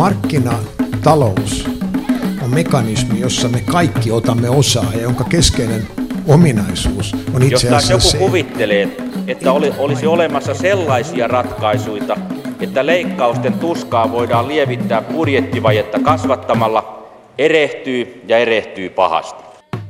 markkinatalous on mekanismi, jossa me kaikki otamme osaa ja jonka keskeinen ominaisuus on itse asiassa jos joku kuvittelee, että olisi olemassa sellaisia ratkaisuja, että leikkausten tuskaa voidaan lievittää budjettivajetta kasvattamalla, erehtyy pahasti.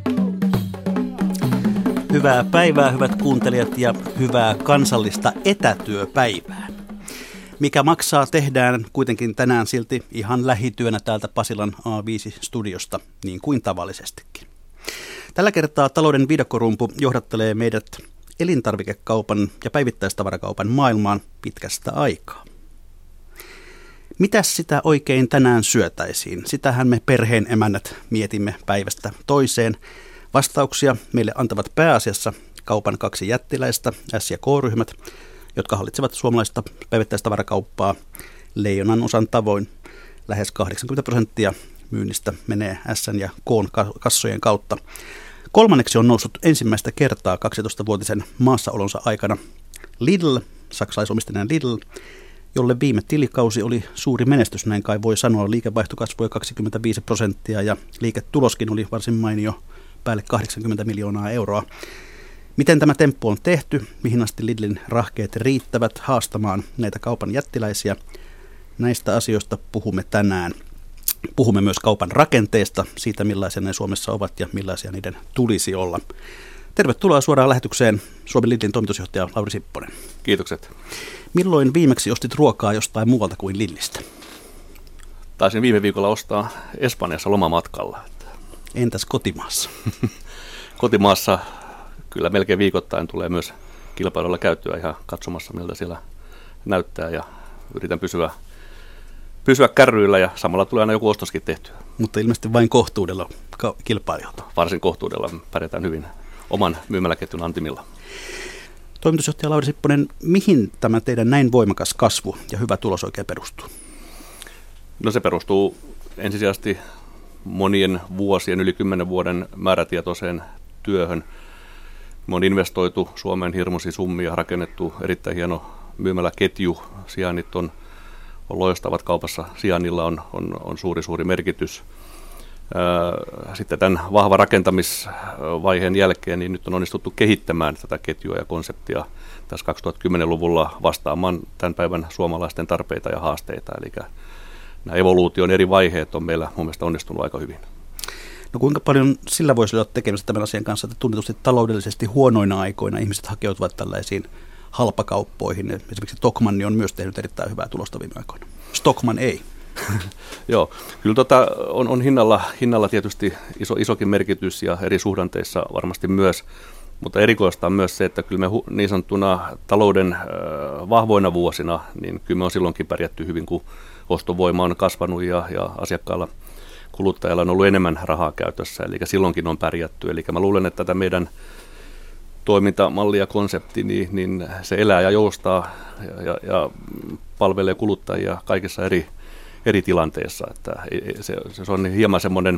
Hyvää päivää, hyvät kuuntelijat, ja hyvää kansallista etätyöpäivää. Mikä maksaa, tehdään kuitenkin tänään silti ihan lähityönä täältä Pasilan A5-studiosta, niin kuin tavallisestikin. Tällä kertaa talouden viidakkorumpu johdattelee meidät elintarvikekaupan ja päivittäistavarakaupan maailmaan pitkästä aikaa. Mitäs sitä oikein tänään syötäisiin? Sitähän me perheen emännät mietimme päivästä toiseen. Vastauksia meille antavat pääasiassa kaupan kaksi jättiläistä, S- ja K-ryhmät, jotka hallitsevat suomalaista päivittäistavarakauppaa leijonan osan tavoin. Lähes 80% myynnistä menee S- ja K-kassojen kautta. Kolmanneksi on noussut ensimmäistä kertaa 12-vuotisen maassaolonsa aikana Lidl, saksalaisomisteinen Lidl, jolle viime tilikausi oli suuri menestys, näin kai voi sanoa. Liikevaihto kasvoi 25% ja liiketuloskin oli varsin mainio, päälle 80 miljoonaa euroa. Miten tämä temppu on tehty, mihin asti Lidlin rahkeet riittävät haastamaan näitä kaupan jättiläisiä? Näistä asioista puhumme tänään. Puhumme myös kaupan rakenteista, siitä millaisia ne Suomessa ovat ja millaisia niiden tulisi olla. Tervetuloa suoraan lähetykseen Suomen Lidlin toimitusjohtaja Lauri Sipponen. Kiitokset. Milloin viimeksi ostit ruokaa jostain muualta kuin Lidlistä? Taisin viime viikolla ostaa Espanjassa lomamatkalla. Entäs kotimaassa? Kotimaassa kyllä melkein viikoittain tulee myös kilpailulla käyttöä ihan katsomassa, miltä siellä näyttää, ja yritän pysyä kärryillä ja samalla tulee aina joku ostoskin tehtyä. Mutta ilmeisesti vain kohtuudella kilpailijoilta. Varsin kohtuudella pärjätään hyvin oman myymäläketjun antimilla. Toimitusjohtaja Lauri Sipponen, mihin tämä teidän näin voimakas kasvu ja hyvä tulos oikein perustuu? No se perustuu ensisijaisesti monien vuosien, yli 10 vuoden määrätietoiseen työhön. Me on investoitu Suomeen hirmuisia summia, rakennettu erittäin hieno myymäläketju. Sijainnit on loistavat kaupassa. Sijainnilla on suuri merkitys. Sitten tämän vahvan rakentamisvaiheen jälkeen niin nyt on onnistuttu kehittämään tätä ketjua ja konseptia tässä 2010-luvulla vastaamaan tämän päivän suomalaisten tarpeita ja haasteita. Eli nämä evoluution eri vaiheet on meillä mun mielestä onnistunut aika hyvin. No kuinka paljon sillä voisi olla tekemistä tämän asian kanssa, että tunnetusti taloudellisesti huonoina aikoina ihmiset hakeutuvat tällaisiin halpakauppoihin. Esimerkiksi Tokmanni on myös tehnyt erittäin hyvää tulosta viime aikoina. Stockmann ei. Joo, kyllä on hinnalla tietysti isokin merkitys ja eri suhdanteissa varmasti myös, mutta erikoista on myös se, että kyllä me niin sanottuna talouden vahvoina vuosina, niin kyllä me on silloinkin pärjätty hyvin, kun ostovoima on kasvanut ja asiakkaalla, kuluttajalla on ollut enemmän rahaa käytössä, eli silloinkin on pärjätty. Eli mä luulen, että tätä meidän toimintamalli ja konsepti, niin se elää ja joustaa ja palvelee kuluttajia kaikissa eri tilanteissa. Että se on hieman semmoinen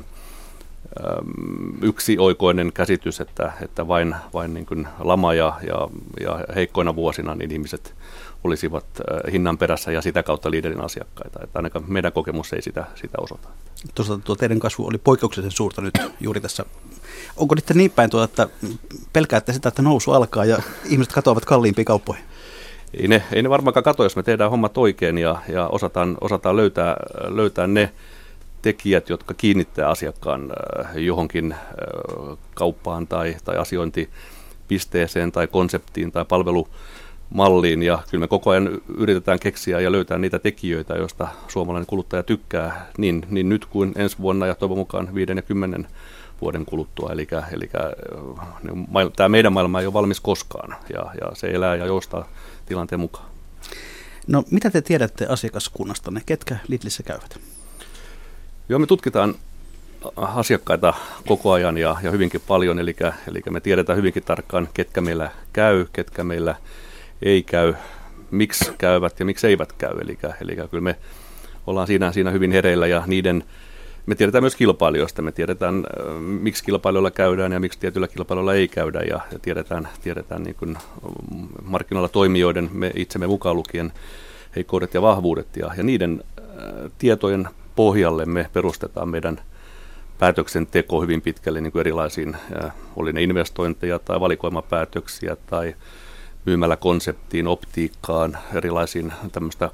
yksioikoinen käsitys, että vain niin kuin lama ja heikkoina vuosina niin ihmiset olisivat hinnan perässä ja sitä kautta Lidlin asiakkaita. Että ainakaan meidän kokemus ei sitä osoita. Tuossa tuo teidän kasvu oli poikkeuksellisen suurta nyt juuri tässä. Onko nyt niin päin, että pelkäätte sitä, että nousu alkaa ja ihmiset katoavat kalliimpiin kauppoihin? Ei ne varmaankaan kato, jos me tehdään hommat oikein ja osataan löytää ne tekijät, jotka kiinnittää asiakkaan johonkin kauppaan tai asiointipisteeseen tai konseptiin tai palvelumalliin. Ja kyllä me koko ajan yritetään keksiä ja löytää niitä tekijöitä, joista suomalainen kuluttaja tykkää niin nyt kuin ensi vuonna ja toivon mukaan 5 ja 10 vuoden kuluttua. Eli tämä meidän maailma ei ole valmis koskaan ja se elää ja joustaa tilanteen mukaan. No mitä te tiedätte asiakaskunnastanne? Ketkä Lidlissä käyvät? Joo, me tutkitaan asiakkaita koko ajan ja hyvinkin paljon, eli me tiedetään hyvinkin tarkkaan, ketkä meillä käy, ketkä meillä ei käy, miksi käyvät ja miksi eivät käy. Eli kyllä me ollaan siinä hyvin hereillä ja me tiedetään myös kilpailijoista, me tiedetään miksi kilpailuilla käydään ja miksi tietyillä kilpailuilla ei käydä ja tiedetään niin kuin markkinoilla toimijoiden, me itsemme mukaan lukien heikkoudet ja vahvuudet ja niiden tietojen pohjalle me perustetaan meidän päätöksenteko hyvin pitkälle niin kuin erilaisiin, oli ne investointeja tai valikoimapäätöksiä tai myymäläkonseptiin, optiikkaan, erilaisiin tämmöistä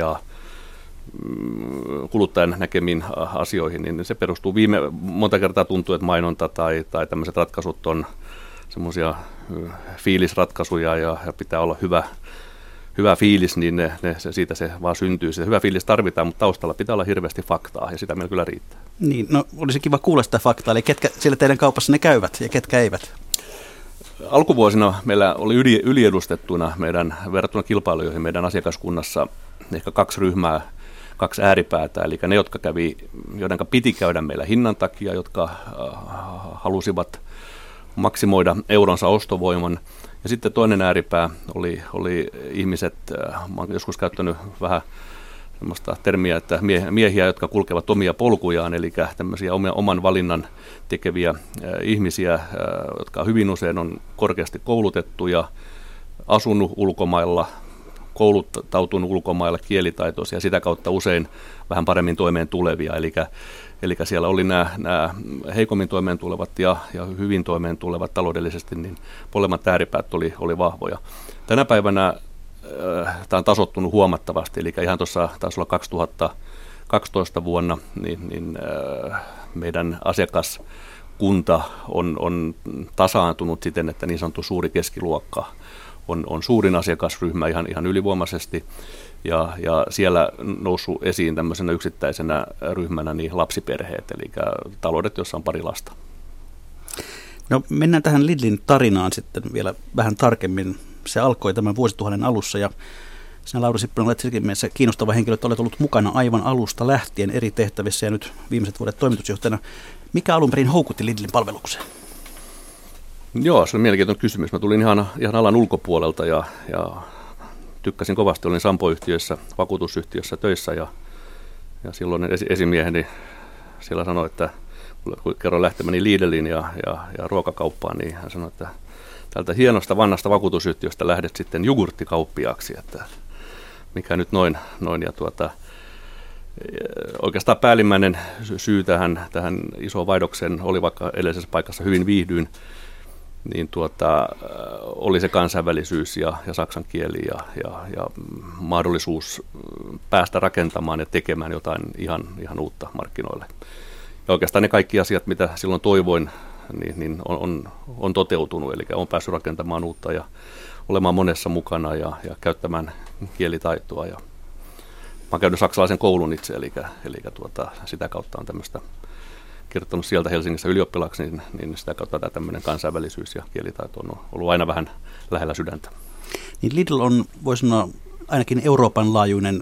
kuluttajan näkemiin asioihin, niin se perustuu monta kertaa tuntuu, että mainonta tai tämmöiset ratkaisut on semmoisia fiilisratkaisuja ja pitää olla hyvä fiilis, niin siitä se vaan syntyy. Se hyvä fiilis tarvitaan, mutta taustalla pitää olla hirveästi faktaa ja sitä meillä kyllä riittää. Niin, no olisi kiva kuulla sitä faktaa, eli ketkä siellä teidän kaupassa ne käyvät ja ketkä eivät? Alkuvuosina meillä oli yliedustettuna verrattuna kilpailuihin meidän asiakaskunnassa ehkä 2 ryhmää, 2 ääripäätä, eli ne, joiden piti käydä meillä hinnan takia, jotka halusivat maksimoida euronsa ostovoiman. Ja sitten toinen ääripää oli ihmiset, mä olen joskus käyttänyt vähän sellaista termiä, että miehiä, jotka kulkevat omia polkujaan, eli tämmöisiä oman valinnan tekeviä ihmisiä, jotka hyvin usein on korkeasti koulutettuja, asunut ulkomailla, kouluttautunut ulkomailla, kielitaitoisia ja sitä kautta usein vähän paremmin toimeen tulevia. Eli siellä oli nämä heikommin toimeen tulevat ja hyvin toimeen tulevat taloudellisesti, niin molemmat ääripäät oli vahvoja. Tänä päivänä tämä on tasottunut huomattavasti, eli ihan tuossa taisi olla 2012 vuonna, niin meidän asiakaskunta on tasaantunut siten, että niin sanottu suuri keskiluokka on suurin asiakasryhmä ihan ylivoimaisesti, ja siellä noussut esiin tämmöisenä yksittäisenä ryhmänä niin lapsiperheet, eli taloudet, joissa on pari lasta. No mennään tähän Lidlin tarinaan sitten vielä vähän tarkemmin. Se alkoi tämän vuosituhannen alussa, ja sinä, Lauri Sipponen, olet sekin mielessä kiinnostava henkilö, että olet ollut mukana aivan alusta lähtien eri tehtävissä ja nyt viimeiset vuodet toimitusjohtajana. Mikä alun perin houkutti Lidlin palvelukseen? Joo, se on mielenkiintoinen kysymys. Mä tulin ihan alan ulkopuolelta ja tykkäsin kovasti. Olin Sampo-yhtiössä, vakuutusyhtiössä töissä ja silloin esimieheni siellä sanoi, että kun kerron lähtemäni Lidliin ja ruokakauppaan, niin hän sanoi, että tältä hienosta vanhasta vakuutusyhtiöstä lähdet sitten jogurttikauppiaaksi, että mikä nyt noin ja oikeastaan päällimmäinen syy tähän isoon vaihdokseen oli, vaikka edellisessä paikassa hyvin viihdyin, niin oli se kansainvälisyys ja saksan kieli ja mahdollisuus päästä rakentamaan ja tekemään jotain ihan uutta markkinoille. Ja oikeastaan ne kaikki asiat, mitä silloin toivoin, niin on toteutunut, eli olen päässyt rakentamaan uutta ja olemaan monessa mukana ja käyttämään kielitaitoa. Ja mä olen käynyt saksalaisen koulun itse, eli sitä kautta on tämmöistä kirjoittanut sieltä Helsingissä ylioppilaaksi, niin sitä kautta tämä tämmöinen kansainvälisyys ja kielitaito on ollut aina vähän lähellä sydäntä. Niin Lidl on, voisi sanoa, ainakin Euroopan laajuinen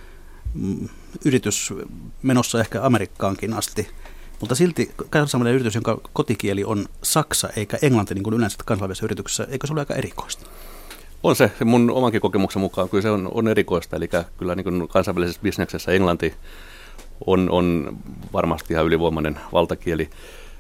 yritys menossa ehkä Amerikkaankin asti, mutta silti kansainvälinen yritys, jonka kotikieli on saksa eikä englanti, niin kuin yleensä kansainvälisessä yrityksessä, eikö se ole aika erikoista? On se, mun omankin kokemuksen mukaan, kyllä se on erikoista, eli kyllä niin kuin kansainvälisessä bisneksessä englanti on varmasti ihan ylivoimainen valtakieli.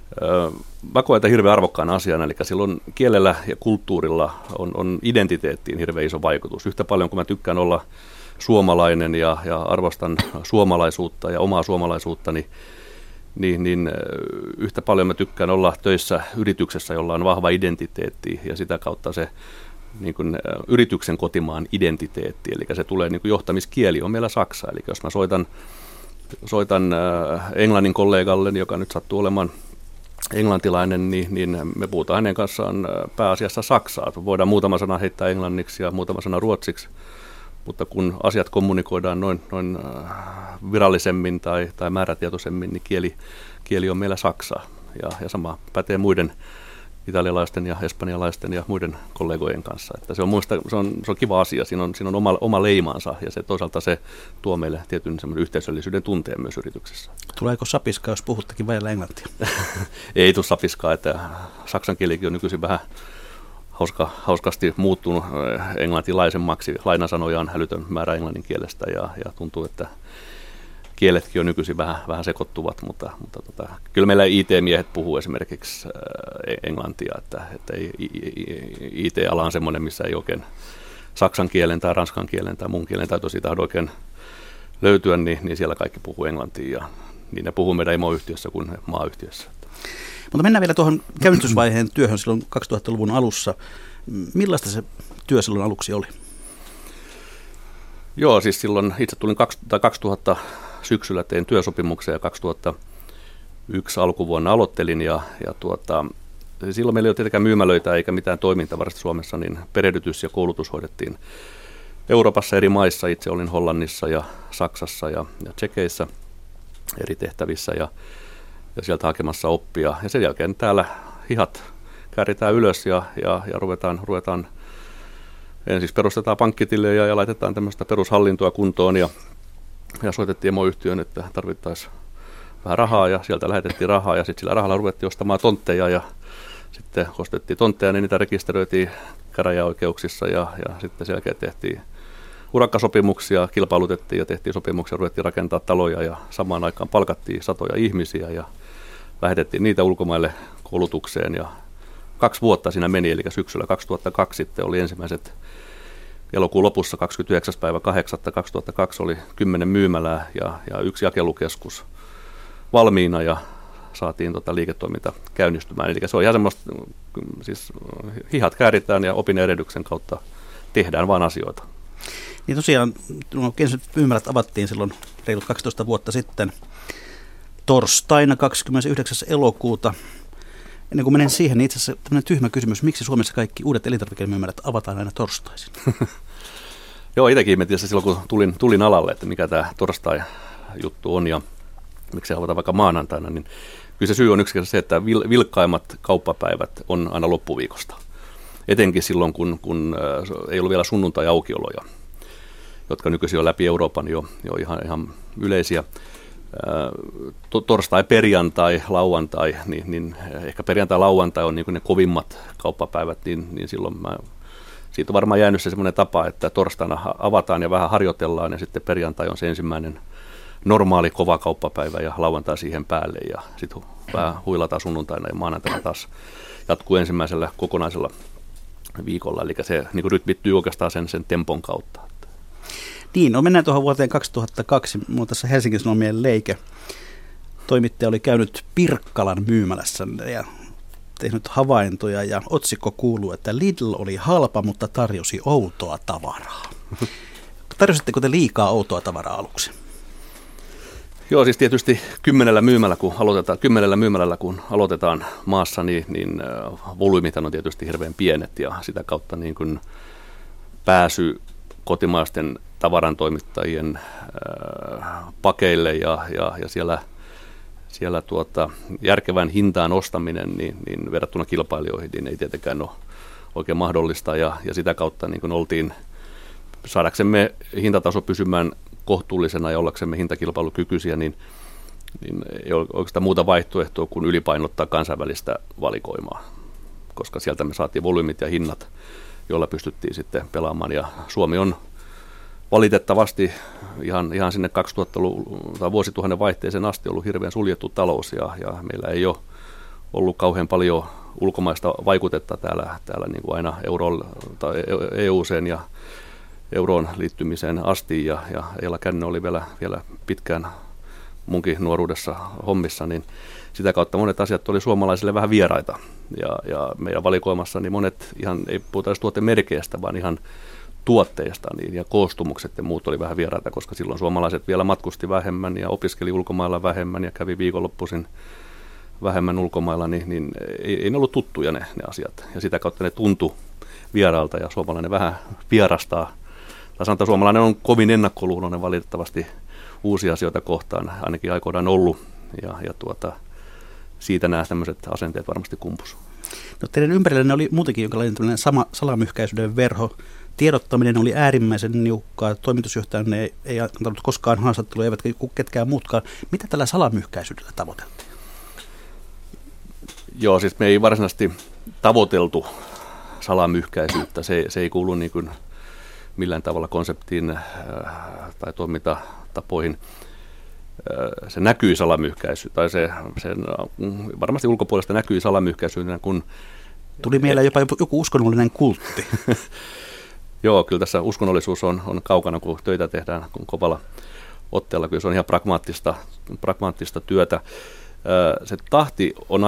Mä koen tämän hirveän arvokkaan asian, eli silloin kielellä ja kulttuurilla on identiteettiin hirveän iso vaikutus. Yhtä paljon kuin mä tykkään olla suomalainen ja arvostan suomalaisuutta ja omaa suomalaisuuttani, niin yhtä paljon mä tykkään olla töissä yrityksessä, jolla on vahva identiteetti ja sitä kautta se niin kuin yrityksen kotimaan identiteetti, eli se tulee niin kuin johtamiskieli on meillä saksa, eli jos mä soitan englannin kollegalle, joka nyt sattuu olemaan englantilainen, niin me puhutaan hänen kanssaan pääasiassa saksaa. Voidaan muutama sana heittää englanniksi ja muutama sana ruotsiksi, mutta kun asiat kommunikoidaan noin virallisemmin tai määrätietoisemmin, niin kieli on meillä saksaa. Ja sama pätee muiden italialaisten ja espanjalaisten ja muiden kollegojen kanssa. Että se on kiva asia, siinä on oma leimansa ja se toisaalta se tuo meille tietyn semmoinen yhteisöllisyyden tunteen myös yrityksessä. Tuleeko sapiskaa, jos puhuttakin vailla englantia? Ei tule sapiskaa, että saksan kielikin on nykyisin vähän hauskasti muuttunut englantilaisemmaksi. Lainasanoja on hälytön määrä englannin kielestä ja tuntuu, että kieletkin on nykyisin vähän sekoittuvat, mutta kyllä meillä IT-miehet puhuu esimerkiksi englantia, että IT-ala on semmoinen, missä ei oikein saksan kielen tai ranskan kielen tai muun kielen taito siitä oikein löytyä, niin siellä kaikki puhuu englantia ja niin ne puhuu meidän emoyhtiössä kuin maayhtiössä. Mutta mennään vielä tuohon käynnistysvaiheen työhön silloin 2000-luvun alussa. Millaista se työ silloin aluksi oli? Joo, siis silloin itse tulin 2000 syksyllä, tein työsopimuksen ja 2001 alkuvuonna aloittelin ja silloin meillä ei ole tietenkään myymälöitä eikä mitään toimintaa varsinkin Suomessa, niin perehdytys ja koulutus hoidettiin Euroopassa eri maissa. Itse olin Hollannissa ja Saksassa ja Tšekeissä eri tehtävissä ja sieltä hakemassa oppia. Ja sen jälkeen täällä hihat kääritään ylös ja ruvetaan ensiksi perustetaan pankkitilejä ja laitetaan tämmöistä perushallintoa kuntoon ja soitettiin emoyhtiöön, että tarvittaisiin vähän rahaa ja sieltä lähetettiin rahaa ja sitten sillä rahalla ruvettiin ostamaan tontteja ja sitten kun ostettiin tontteja, niin niitä rekisteröitiin käräjäoikeuksissa ja sitten sen jälkeen tehtiin urakkasopimuksia, kilpailutettiin ja tehtiin sopimuksia, ruvettiin rakentaa taloja ja samaan aikaan palkattiin satoja ihmisiä ja lähetettiin niitä ulkomaille koulutukseen ja 2 vuotta siinä meni, eli syksyllä 2002 sitten oli ensimmäiset, elokuun lopussa 29.8.2002 oli 10 myymälää ja 1 jakelukeskus valmiina ja saatiin liiketoiminta käynnistymään. Eli se on ihan semmoista, siis hihat kääritään ja opin erehdyksen kautta tehdään vaan asioita. Niin tosiaan, myymälät avattiin silloin reilut 12 vuotta sitten torstaina 29. elokuuta. Ennen kuin menen siihen, niin itse asiassa tämmöinen tyhmä kysymys, miksi Suomessa kaikki uudet elintarvikemyymälät avataan aina torstaisin? Joo, itsekin ihmetin silloin, kun tulin alalle, että mikä tämä torstai-juttu on ja miksi se avataan vaikka maanantaina, niin kyllä se syy on yksinkertaisesti se, että vilkkaimmat kauppapäivät on aina loppuviikosta. Etenkin silloin, kun ei ollut vielä sunnuntai-aukioloja, jotka nykyisin on läpi Euroopan jo ihan yleisiä. Torstai, perjantai, lauantai, niin ehkä perjantai-lauantai on niin ne kovimmat kauppapäivät, niin silloin siitä on varmaan jäänyt se semmoinen tapa, että torstaina avataan ja vähän harjoitellaan ja sitten perjantai on se ensimmäinen normaali kova kauppapäivä ja lauantai siihen päälle ja sitten vähän huilataan sunnuntaina ja maanantaina taas jatkuu ensimmäisellä kokonaisella viikolla, eli se niin rytmittyy oikeastaan sen tempon kautta. Niin, no mennään tuohon vuoteen 2002. Minulla on tässä Helsingin Sanomien Leike. Toimittaja oli käynyt Pirkkalan myymälässä ja tehnyt havaintoja ja otsikko kuuluu, että Lidl oli halpa, mutta tarjosi outoa tavaraa. Tarjositteko te liikaa outoa tavaraa aluksi? Joo, siis tietysti 10 myymälällä kun aloitetaan maassa, niin volyymit on tietysti hirveän pienet ja sitä kautta niin kuin pääsy kotimaisten tavarantoimittajien pakeille ja siellä järkevän hintaan ostaminen niin verrattuna kilpailijoihin niin ei tietenkään ole oikein mahdollista ja sitä kautta niin kun oltiin saadaksemme hintataso pysymään kohtuullisena ja ollaksemme hintakilpailukykyisiä, niin ei ole oikeastaan muuta vaihtoehtoa kuin ylipainottaa kansainvälistä valikoimaa, koska sieltä me saatiin volyymit ja hinnat, joilla pystyttiin sitten pelaamaan ja Suomi on valitettavasti ihan sinne 2000-luvun tai vuosituhannen vaihteeseen asti ollut hirveän suljettu talous ja meillä ei ole ollut kauhean paljon ulkomaista vaikutetta täällä niin kuin aina EU:seen ja euroon liittymiseen asti ja Eila Känne oli vielä pitkään munkin nuoruudessa hommissa, niin sitä kautta monet asiat oli suomalaisille vähän vieraita ja meidän valikoimassa niin monet ihan ei puhuta edes tuotemerkeistä, vaan ihan tuotteista niin, ja koostumukset ja muut oli vähän vieraita, koska silloin suomalaiset vielä matkusti vähemmän ja opiskeli ulkomailla vähemmän ja kävi viikonloppuisin vähemmän ulkomailla, niin ei ne ollut tuttuja ne asiat. Ja sitä kautta ne tuntui vieraalta ja suomalainen vähän vierastaa. Tai sanotaan, suomalainen on kovin ennakkoluuloinen valitettavasti uusia asioita kohtaan, ainakin aikoinaan ollut. Ja siitä nämä tämmöiset asenteet varmasti kumpus. No teidän ympärillänne oli muutenkin jonkinlainen salamyhkäisyyden verho. Tiedottaminen oli äärimmäisen niukkaa, toimitusjohtajanne ei antanut koskaan haastattelua, eivätkä ketkään muutkaan. Mitä tällä salamyhkäisyydellä tavoiteltiin? Joo, siis me ei varsinaisesti tavoiteltu salamyhkäisyyttä. Se ei kuulu niin kuin millään tavalla konseptiin tai toimintatapoihin. Se näkyi salamyhkäisy, tai se varmasti ulkopuolesta näkyi salamyhkäisyydenä, kun... Tuli mieleen jopa joku uskonnollinen kultti. Joo, kyllä tässä uskonnollisuus on kaukana, kun töitä tehdään kovalla otteella, kyllä se on ihan pragmaattista työtä. Se tahti on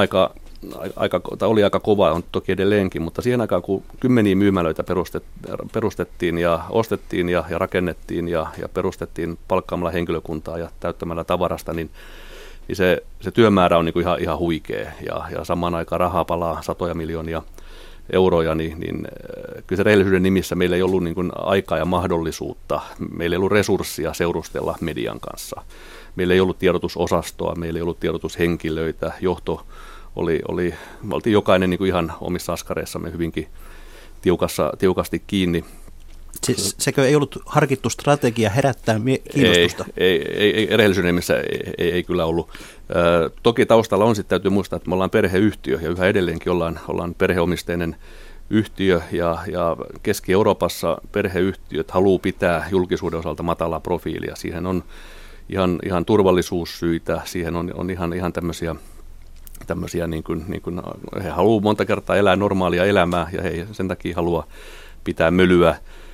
oli aika kova, on toki edelleenkin, mutta siihen aikaan, kun kymmeniä myymälöitä perustettiin ja ostettiin ja rakennettiin ja perustettiin palkkaamalla henkilökuntaa ja täyttämällä tavarasta, niin se työmäärä on niin kuin ihan huikea ja samaan aikaan rahaa palaa satoja miljoonia euroja, niin kyllä se rehellisyyden nimissä meillä ei ollut niin kuin aikaa ja mahdollisuutta, meillä ei ollut resurssia seurustella median kanssa. Meillä ei ollut tiedotusosastoa, meillä ei ollut tiedotushenkilöitä, johto me oltiin jokainen niin kuin ihan omissa askareissamme hyvinkin tiukasti kiinni. Siis sekö ei ollut harkittu strategia herättää kiinnostusta? Ei rehellisyyden nimissä ei kyllä ollut. Toki taustalla on sitten, täytyy muistaa, että me ollaan perheyhtiö ja yhä edelleenkin ollaan perheomisteinen yhtiö ja Keski-Euroopassa perheyhtiöt haluaa pitää julkisuuden osalta matalaa profiilia. Siihen on ihan turvallisuussyitä, siihen on ihan tämmöisiä niin kuin he haluaa monta kertaa elää normaalia elämää ja he sen takia haluaa pitää mölyä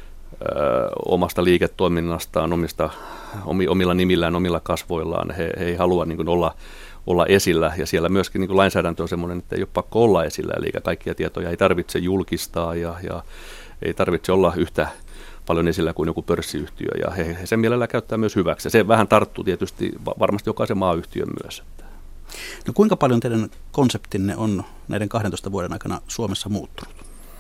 omasta liiketoiminnastaan, omilla nimillään, omilla kasvoillaan. He ei halua niin kuin olla esillä ja siellä myöskin niin kuin lainsäädäntö on semmoinen, että ei ole pakko olla esillä, eli kaikkia tietoja ei tarvitse julkistaa ja ei tarvitse olla yhtä paljon esillä kuin joku pörssiyhtiö ja he sen mielellä käyttää myös hyväksi. Se vähän tarttuu tietysti varmasti jokaisen maayhtiön myös. No kuinka paljon teidän konseptinne on näiden 12 vuoden aikana Suomessa muuttunut?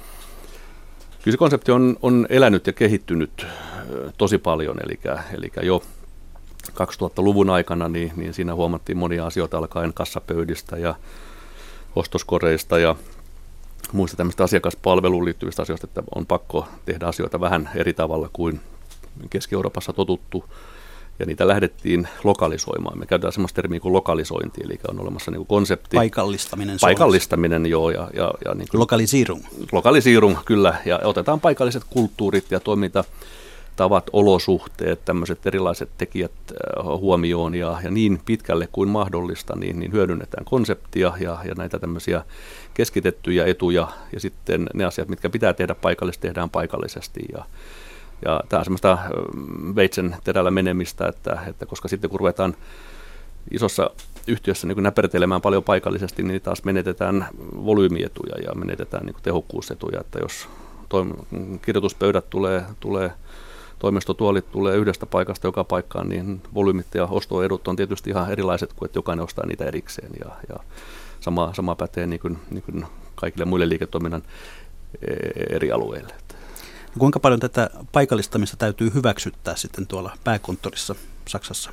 Kyllä se konsepti on elänyt ja kehittynyt tosi paljon, eli jo 2000-luvun aikana niin siinä huomattiin monia asioita alkaen kassapöydistä ja ostoskoreista ja muista tämmöistä asiakaspalveluun liittyvistä asioista, että on pakko tehdä asioita vähän eri tavalla kuin Keski-Euroopassa totuttu. Ja niitä lähdettiin lokalisoimaan. Me käytetään sellaista termiä kuin lokalisointi, eli on olemassa niin kuin konsepti. Paikallistaminen, joo. Ja niin kuin Lokalisierung, kyllä. Ja otetaan paikalliset kulttuurit ja toimintatavat, olosuhteet, tämmöiset erilaiset tekijät huomioon. Ja niin pitkälle kuin mahdollista, niin hyödynnetään konseptia ja näitä tämmöisiä keskitettyjä etuja. Ja sitten ne asiat, mitkä pitää tehdä paikallisesti, tehdään paikallisesti. Ja tämä on semmoista veitsen terällä menemistä, että koska sitten kun ruvetaan isossa yhtiössä niin näpertelemään paljon paikallisesti, niin taas menetetään volyymietuja ja menetetään niin tehokkuusetuja. Että jos kirjoituspöydät tulee, toimistotuolit tulee yhdestä paikasta joka paikkaan, niin volyymit ja ostoedut on tietysti ihan erilaiset kuin että jokainen ostaa niitä erikseen. Ja sama pätee niin kuin kaikille muille liiketoiminnan eri alueille. Kuinka paljon tätä paikallistamista täytyy hyväksyttää sitten tuolla pääkonttorissa Saksassa?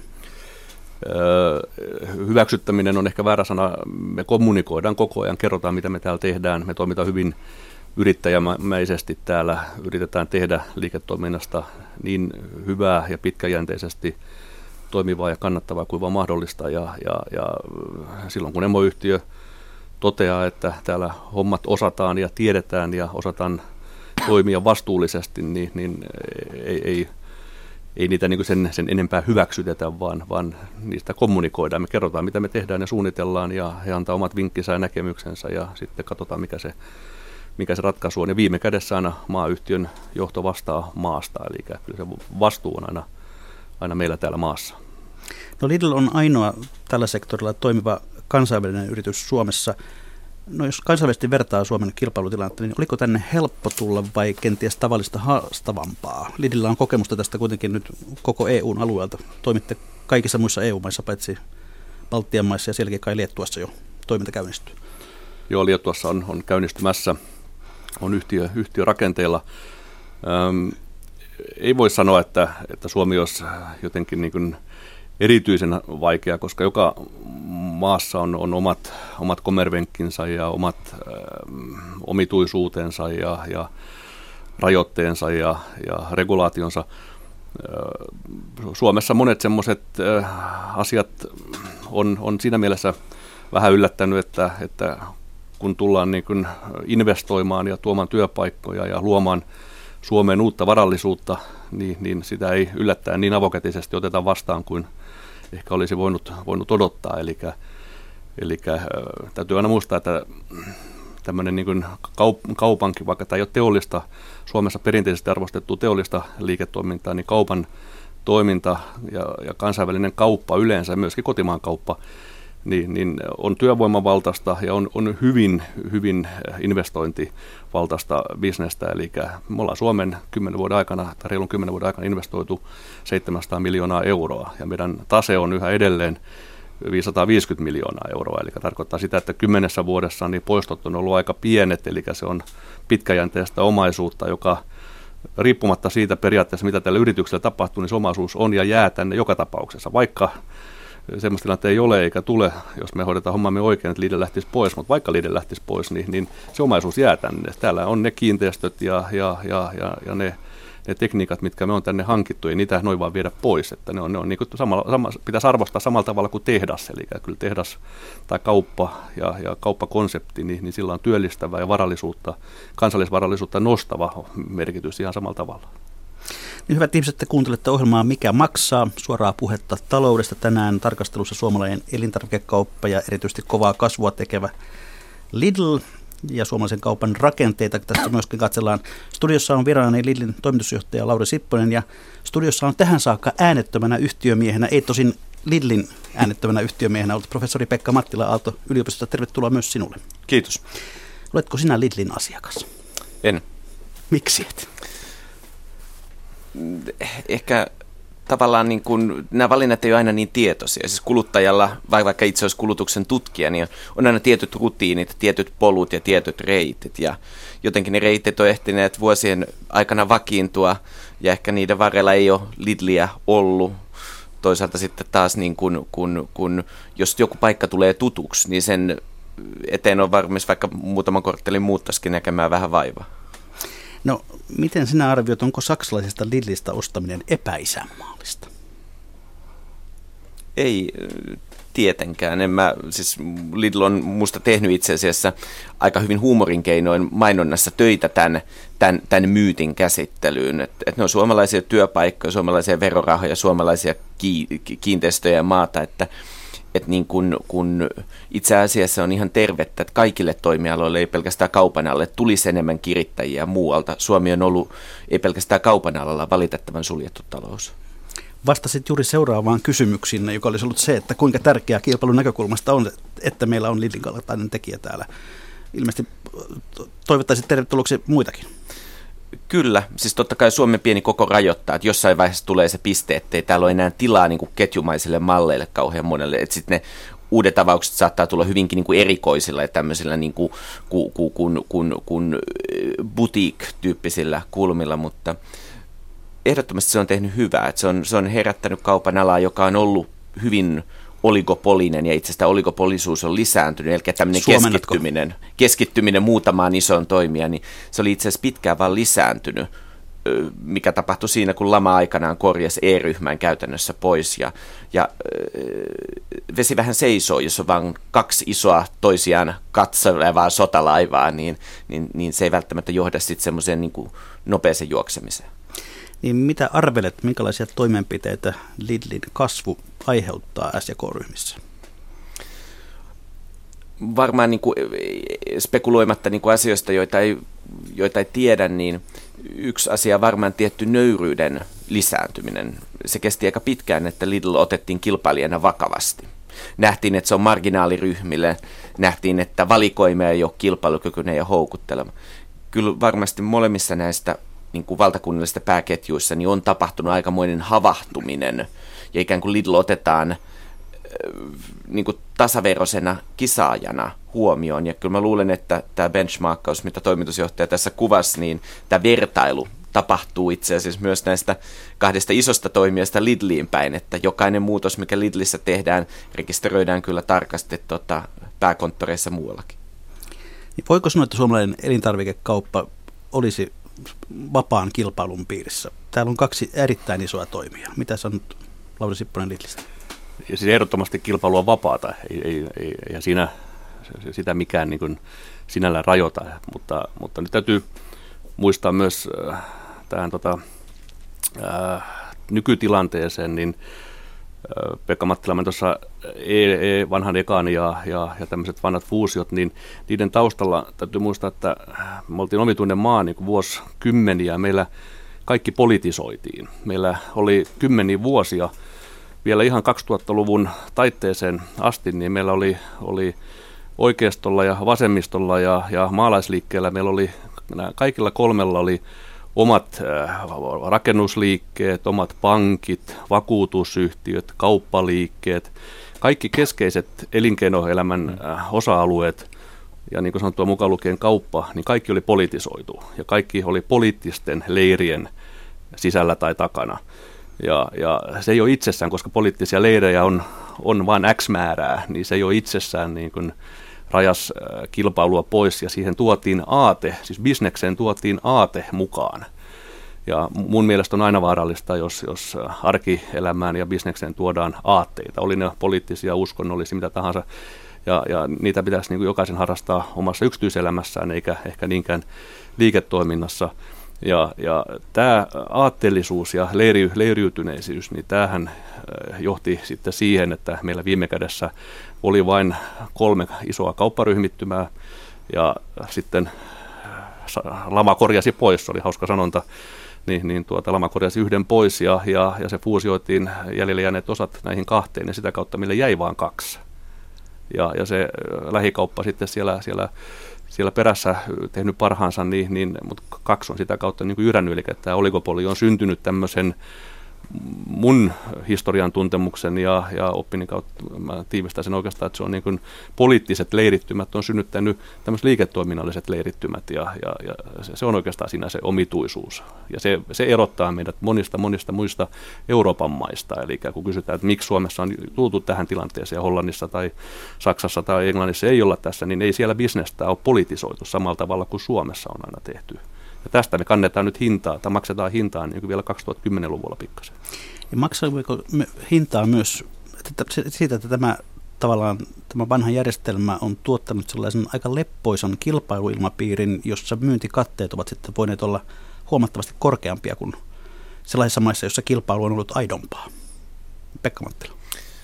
Hyväksyttäminen on ehkä väärä sana. Me kommunikoidaan koko ajan, kerrotaan mitä me täällä tehdään. Me toimitaan hyvin yrittäjämäisesti täällä. Yritetään tehdä liiketoiminnasta niin hyvää ja pitkäjänteisesti toimivaa ja kannattavaa kuin vaan mahdollista. Ja silloin kun emoyhtiö toteaa, että täällä hommat osataan ja tiedetään ja osataan toimia vastuullisesti, niin ei niitä niin kuin sen enempää hyväksytetä, vaan niistä kommunikoidaan. Me kerrotaan, mitä me tehdään ja suunnitellaan, ja he antaa omat vinkkinsä ja näkemyksensä, ja sitten katsotaan, mikä se ratkaisu on. Ja viime kädessä aina maayhtiön johto vastaa maasta, eli kyllä se vastuu on aina meillä täällä maassa. No Lidl on ainoa tällä sektorilla toimiva kansainvälinen yritys Suomessa. No jos kansainvälisesti vertaa Suomen kilpailutilannetta, niin oliko tänne helppo tulla vai kenties tavallista haastavampaa? Lidlillä on kokemusta tästä kuitenkin nyt koko EUn alueelta. Toimitte kaikissa muissa EU-maissa, paitsi Baltian maissa ja sielläkin kai Liettuassa jo toiminta käynnistyy. Joo, Liettuassa on käynnistymässä, on yhtiö rakenteilla. Ei voi sanoa, että Suomi olisi jotenkin niin kuin erityisen vaikea, koska joka maassa on omat kommervenkkinsä ja omat omituisuutensa ja rajoitteensa ja regulaationsa. Suomessa monet semmoiset asiat on siinä mielessä vähän yllättänyt, että kun tullaan niin kuin investoimaan ja tuomaan työpaikkoja ja luomaan Suomeen uutta varallisuutta, niin sitä ei yllättäen niin avokätisesti oteta vastaan kuin ehkä olisi voinut odottaa. Eli täytyy aina muistaa, että tämmöinen niin kuin kaupankin, vaikka tämä ei ole teollista, Suomessa perinteisesti arvostettu teollista liiketoimintaa, niin kaupan toiminta ja kansainvälinen kauppa yleensä, myöskin kotimaan kauppa, niin on työvoimavaltaista ja on hyvin investointivaltaista bisnestä. Eli me ollaan Suomen 10 vuoden aikana, tai reilun 10 vuoden aikana investoitu 700 miljoonaa euroa, ja meidän tase on yhä edelleen 550 miljoonaa euroa, eli tarkoittaa sitä, että 10 vuodessa niin poistot on ollut aika pienet, eli se on pitkäjänteistä omaisuutta, joka riippumatta siitä periaatteessa, mitä tällä yrityksellä tapahtuu, niin se omaisuus on ja jää tänne joka tapauksessa, vaikka semmoista tilannetta ei ole eikä tule, jos me hoidetaan hommamme oikein, että Lidl lähtisi pois, mutta vaikka Lidl lähtisi pois, niin se omaisuus jää tänne. Täällä on ne kiinteistöt ja ne tekniikat, mitkä me on tänne hankittu, ei niitä noin vaan viedä pois. Että ne on niin kuin pitäisi arvostaa samalla tavalla kuin tehdas, eli kyllä tehdas tai kauppa ja kauppakonsepti, niin sillä on työllistävä ja kansallisvarallisuutta nostava merkitys ihan samalla tavalla. Niin hyvät ihmiset, te kuuntelette ohjelmaa Mikä maksaa? Suoraa puhetta taloudesta. Tänään tarkastelussa suomalainen elintarvikekauppa ja erityisesti kovaa kasvua tekevä Lidl ja suomalaisen kaupan rakenteita. Tästä myöskin katsellaan. Studiossa on vieraana Lidlin toimitusjohtaja Lauri Sipponen ja studiossa on tähän saakka äänettömänä yhtiömiehenä, ei tosin Lidlin äänettömänä yhtiömiehenä ollut professori Pekka Mattila Aalto-yliopistosta. Tervetuloa myös sinulle. Kiitos. Oletko sinä Lidlin asiakas? En. Miksi et? Ehkä tavallaan niin kuin, nämä valinnat ei ole aina niin tietoisia. Siis kuluttajalla, vaikka itse olisi kulutuksen tutkija, niin on aina tietyt rutiinit, tietyt polut ja tietyt reitit. Ja jotenkin ne reitit on ehtineet vuosien aikana vakiintua ja ehkä niiden varrella ei ole Lidliä ollut. Toisaalta sitten taas, niin kun jos joku paikka tulee tutuksi, niin sen eteen on varmasti vaikka muutaman korttelin muuttaisikin näkemään vähän vaivaa. No, miten sinä arvioit, onko saksalaisesta Lidlistä ostaminen epäisänmaallista? Ei tietenkään. Siis Lidl on musta tehnyt itse asiassa aika hyvin huumorin keinoin mainonnassa töitä tämän myytin käsittelyyn. Et ne on suomalaisia työpaikkoja, suomalaisia verorahoja, suomalaisia kiinteistöjä ja maata, että niin kun itse asiassa on ihan tervettä, että kaikille toimialoille, ei pelkästään kaupan alalle, tulisi enemmän kirittäjiä muualta. Suomi on ollut, ei pelkästään kaupan alalla, valitettavan suljettu talous. Vastasit juuri seuraavaan kysymyksiin, joka olisi ollut se, että kuinka tärkeää kilpailun näkökulmasta on, että meillä on Lidlin kaltainen tekijä täällä. Ilmeisesti toivottaisit tervetulleeksi muitakin. Kyllä, siis totta kai Suomen pieni koko rajoittaa, että jossain vaiheessa tulee se piste, ettei täällä ole enää tilaa niin kuin ketjumaisille malleille kauhean monelle, että sitten ne uudet avaukset saattaa tulla hyvinkin niin kuin erikoisilla ja tämmöisillä niin kuin boutique-tyyppisillä kulmilla, mutta ehdottomasti se on tehnyt hyvää, että se on herättänyt kaupan alaa, joka on ollut hyvin oligopolinen ja itse asiassa oligopolisuus on lisääntynyt, eli tämmöinen keskittyminen muutamaan isoon toimijaan, niin se oli itse asiassa pitkään vaan lisääntynyt, mikä tapahtui siinä, kun lama aikanaan korjasi E-ryhmän käytännössä pois ja vesi vähän seisoo, jos on vain kaksi isoa toisiaan katselevaa sotalaivaa, niin se ei välttämättä johda sitten semmoiseen niin kuin nopeeseen juoksemiseen. Niin mitä arvelet, minkälaisia toimenpiteitä Lidlin kasvu aiheuttaa S- ja K-ryhmissä? Varmaan niin kuin spekuloimatta niin kuin asioista, joita ei tiedä, niin yksi asia varmaan tietty nöyryyden lisääntyminen. Se kesti aika pitkään, että Lidl otettiin kilpailijana vakavasti. Nähtiin, että se on marginaaliryhmille, nähtiin, että valikoima ei ole kilpailukykyinen ja houkutteleva. Kyllä varmasti molemmissa näistä niin kuin valtakunnallisista pääketjuissa niin on tapahtunut aikamoinen havahtuminen ja ikään kuin Lidl otetaan niin kuin tasaveroisena kisaajana huomioon. Ja kyllä mä luulen, että tämä benchmarkkaus, mitä toimitusjohtaja tässä kuvasi, niin tämä vertailu tapahtuu itse asiassa myös näistä kahdesta isosta toimijasta Lidliin päin, että jokainen muutos, mikä Lidlissä tehdään, rekisteröidään kyllä tarkasti pääkonttoreissa muuallakin. Voiko sanoa, että suomalainen elintarvikekauppa olisi vapaan kilpailun piirissä? Täällä on kaksi erittäin isoa toimijaa. Mitä sanot, Lauri Sipponen Lidlistä? Ja siis ehdottomasti kilpailu on vapaata, ja siinä sitä mikään niin kuin sinällään rajoita, mutta nyt täytyy muistaa myös tähän nykytilanteeseen, niin Pekka Mattila tuossa vanhan Ekan ja tämmöiset vanhat fuusiot, niin niiden taustalla täytyy muistaa, että me oltiin omituinen maa niin kuin vuosikymmeniä. Meillä kaikki politisoitiin. Meillä oli kymmeniä vuosia, vielä ihan 2000-luvun taitteeseen asti, niin meillä oli oikeistolla ja vasemmistolla ja maalaisliikkeellä, meillä oli kaikilla kolmella oli omat rakennusliikkeet, omat pankit, vakuutusyhtiöt, kauppaliikkeet, kaikki keskeiset elinkeinoelämän osa-alueet ja niin kuin sanottua mukaan lukien kauppa, niin kaikki oli politisoitu ja kaikki oli poliittisten leirien sisällä tai takana. Ja se ei ole itsessään, koska poliittisia leirejä on vain X määrää, niin se ei ole itsessään niin kuin rajas kilpailua pois ja siihen tuotiin aate, siis bisnekseen tuotiin aate mukaan. Ja mun mielestä on aina vaarallista, jos arkielämään ja bisnekseen tuodaan aatteita, oli ne poliittisia, uskonnollisia, mitä tahansa. Ja niitä pitäisi niin kuin jokaisen harrastaa omassa yksityiselämässään eikä ehkä niinkään liiketoiminnassa. Ja tämä aatteellisuus ja leiriytyneisyys, niin tämähän johti sitten siihen, että meillä viime kädessä oli vain 3 isoa kaupparyhmittymää ja sitten lama korjasi pois, se oli hauska sanonta, niin lama korjasi yhden pois ja se fuusioitiin jäljelle jääneet osat näihin 2 ja sitä kautta meille jäi vain 2. Ja se lähikauppa sitten siellä perässä tehnyt parhaansa, mutta 2 on sitä kautta niin kuin jyrännyt, eli tämä oligopoli on syntynyt tämmöisen mun historian tuntemuksen ja oppinin kautta, mä tiivistän sen oikeastaan, että se on niin kuin poliittiset leirittymät on synnyttänyt tämmöiset liiketoiminnalliset leirittymät ja se on oikeastaan siinä se omituisuus. Ja se erottaa meidät monista muista Euroopan maista, eli kun kysytään, että miksi Suomessa on tultu tähän tilanteeseen ja Hollannissa tai Saksassa tai Englannissa ei olla tässä, niin ei siellä bisnestä ole politisoitu samalla tavalla kuin Suomessa on aina tehty. Ja tästä me kannetaan nyt hintaa, tai maksetaan hintaa niin kuin vielä 2010-luvulla pikkasen. Ja maksaako hintaa myös siitä, että tämä vanha järjestelmä on tuottanut sellaisen aika leppoisan kilpailuilmapiirin, jossa myyntikatteet ovat sitten voineet olla huomattavasti korkeampia kuin sellaisissa maissa, jossa kilpailu on ollut aidompaa. Pekka Mattila.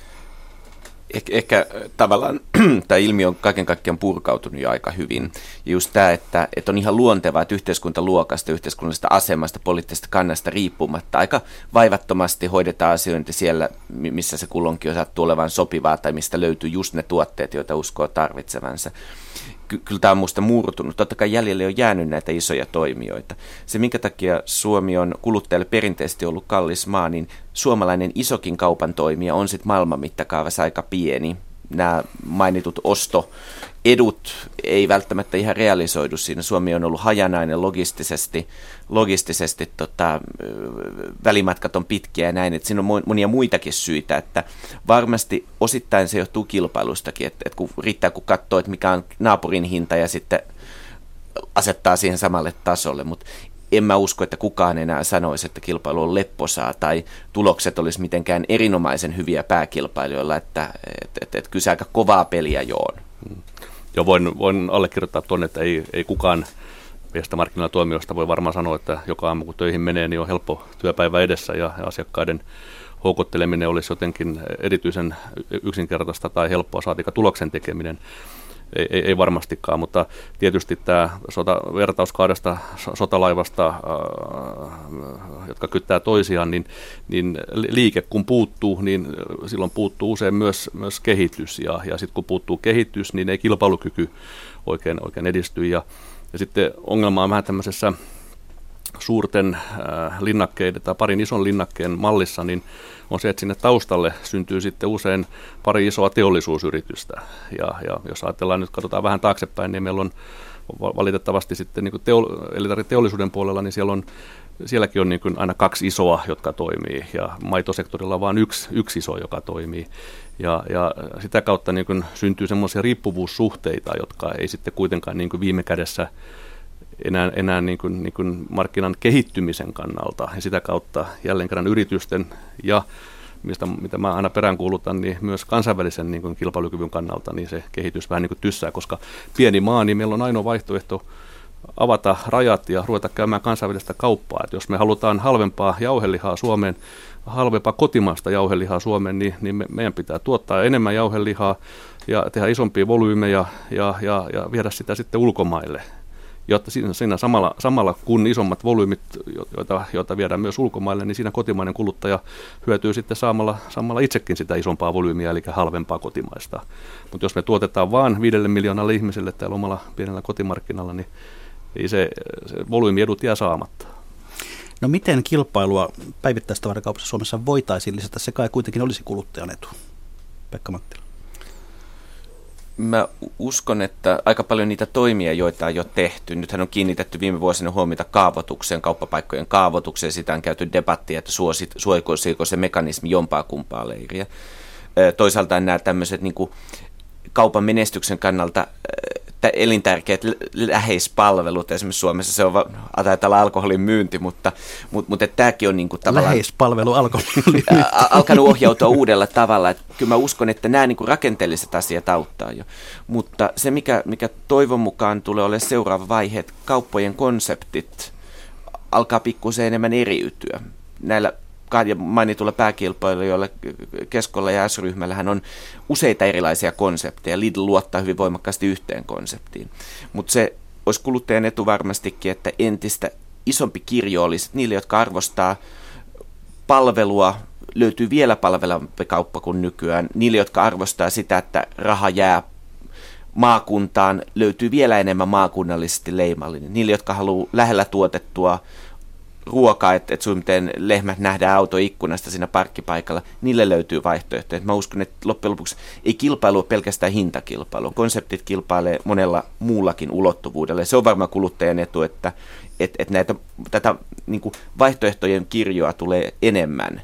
Ehkä tavallaan tämä ilmiö on kaiken kaikkiaan purkautunut jo aika hyvin. Ja just tämä, että on ihan luontevaa, että yhteiskuntaluokasta, yhteiskunnallisesta asemasta, poliittisesta kannasta riippumatta aika vaivattomasti hoidetaan asiointi siellä, missä se kulloinkin sattuu olevan sopivaa tai mistä löytyy just ne tuotteet, joita uskoo tarvitsevansa. Kyllä tämä on minusta murtunut. Totta kai jäljelle on jäänyt näitä isoja toimijoita. Se, minkä takia Suomi on kuluttajalle perinteisesti ollut kallis maa, niin suomalainen isokin kaupan toimija on sitten maailman mittakaavassa aika pieni. Nämä mainitut ostoedut ei välttämättä ihan realisoidu siinä. Suomi on ollut hajanainen logistisesti välimatkat on pitkiä ja näin, että siinä on monia muitakin syitä, että varmasti osittain se johtuu kilpailustakin, että kun riittää kun katsoo, että mikä on naapurin hinta ja sitten asettaa siihen samalle tasolle, mutta en mä usko, että kukaan enää sanoisi, että kilpailu on lepposaa tai tulokset olisi mitenkään erinomaisen hyviä pääkilpailijoilla, että kyllä se aika kovaa peliä jo on. Joo, voin allekirjoittaa tuonne, että ei kukaan meistä markkinatoimijoista voi varmaan sanoa, että joka aamu kun töihin menee, niin on helppo työpäivä edessä ja asiakkaiden houkutteleminen olisi jotenkin erityisen yksinkertaista tai helppoa, saatika tuloksen tekeminen. Ei varmastikaan, mutta tietysti tämä vertaus 2 sotalaivasta, jotka kyttää toisiaan, niin liike kun puuttuu, niin silloin puuttuu usein myös kehitys. Ja sitten kun puuttuu kehitys, niin ei kilpailukyky oikein edisty. Ja sitten ongelma on vähän tämmöisessä suurten linnakkeiden tai parin ison linnakkeen mallissa, niin on se, että sinne taustalle syntyy sitten usein pari isoa teollisuusyritystä. Ja jos ajatellaan nyt, katsotaan vähän taaksepäin, niin meillä on valitettavasti sitten niin kuin teollisuuden puolella, niin sielläkin on niin kuin aina 2 isoa, jotka toimii, ja maitosektorilla on vain yksi iso, joka toimii. Ja sitä kautta niin kuin syntyy semmoisia riippuvuussuhteita, jotka ei sitten kuitenkaan niin kuin viime kädessä enää niin kuin markkinan kehittymisen kannalta ja sitä kautta jälleen kerran yritysten ja mitä mä aina peräänkuulutan, niin myös kansainvälisen niin kuin kilpailukyvyn kannalta niin se kehitys vähän niin kuin tyssää, koska pieni maa, niin meillä on ainoa vaihtoehto avata rajat ja ruveta käymään kansainvälistä kauppaa. Et jos me halutaan halvempaa jauhelihaa Suomeen, halvempaa kotimaista jauhelihaa Suomeen, niin meidän pitää tuottaa enemmän jauhelihaa ja tehdä isompia volyymeja ja viedä sitä sitten ulkomaille. jotta siinä samalla kun isommat volyymit, joita viedään myös ulkomaille, niin siinä kotimainen kuluttaja hyötyy sitten saamalla itsekin sitä isompaa volyymiä, eli halvempaa kotimaista. Mutta jos me tuotetaan vain 5 miljoonalle ihmiselle täällä omalla pienellä kotimarkkinalla, niin se volyymiedut jää saamatta. No miten kilpailua päivittäistavarakaupassa Suomessa voitaisiin lisätä? Se kai kuitenkin olisi kuluttajan etu. Pekka Mattila. Mä uskon, että aika paljon niitä toimia, joita on jo tehty. Nythän on kiinnitetty viime vuosina huomiota kaavoitukseen, kauppapaikkojen kaavoitukseen. Sitä on käyty debattia, että suoikoisiko se mekanismi jompaa kumpaa leiriä. Toisaalta nämä tämmöiset niin kuin kaupan menestyksen kannalta elintärkeät läheispalvelut. Esimerkiksi Suomessa se on taitaa olla alkoholin myynti, mutta tämäkin on niin kuin tavallaan läheispalvelu alkoholin myynti. Alkanut ohjautua uudella tavalla. Että kyllä mä uskon, että nämä niin kuin rakenteelliset asiat auttaa jo. Mutta se, mikä toivon mukaan tulee olemaan seuraava vaihe, että kauppojen konseptit alkaa pikkusen enemmän eriytyä. Näillä mainitulla pääkilpailijoilla Keskolla ja S-ryhmällähän on useita erilaisia konsepteja. Lidl luottaa hyvin voimakkaasti yhteen konseptiin. Mutta se olisi kuluttajan etu varmastikin, että entistä isompi kirjo olisi niille, jotka arvostaa palvelua, löytyy vielä palvelavampi kauppa kuin nykyään. Niille, jotka arvostaa sitä, että raha jää maakuntaan, löytyy vielä enemmän maakunnallisesti leimallinen. Niille, jotka haluaa lähellä tuotettua ruokaa, että suunnilleen lehmät nähdään autoikkunasta siinä parkkipaikalla, niille löytyy vaihtoehtoja. Mä uskon, että loppujen lopuksi ei kilpailu ole pelkästään hintakilpailu. Konseptit kilpailee monella muullakin ulottuvuudella. Se on varmaan kuluttajan etu, että tätä niin kuin vaihtoehtojen kirjoa tulee enemmän.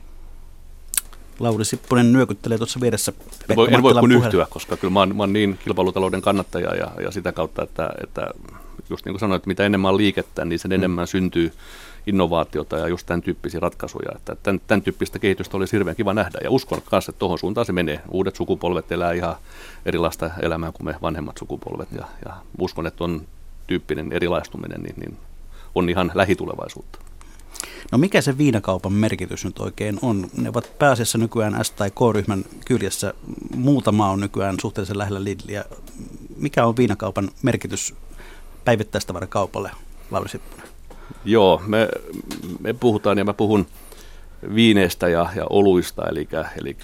Lauri Sipponen nyökyttelee tuossa vieressä. En voi kun yhtyä, koska kyllä mä oon niin kilpailutalouden kannattaja ja sitä kautta, että just niin kuin sanoit, että mitä enemmän on liikettä, niin sen enemmän syntyy innovaatiota ja just tämän tyyppisiä ratkaisuja. Että tämän tyyppistä kehitystä olisi hirveän kiva nähdä. Ja uskon kanssa, että tuohon suuntaan se menee. Uudet sukupolvet elää ihan erilaista elämää kuin me vanhemmat sukupolvet. Ja uskon, että on tyyppinen erilaistuminen niin on ihan lähitulevaisuutta. No mikä se viinakaupan merkitys nyt oikein on? Ne ovat pääasiassa nykyään S- tai K-ryhmän kyljessä. Muutama on nykyään suhteellisen lähellä Lidliä. Mikä on viinakaupan merkitys päivittäistavarakaupalle, Lauri Sipponen? Joo, me puhutaan ja mä puhun viineistä ja oluista, eli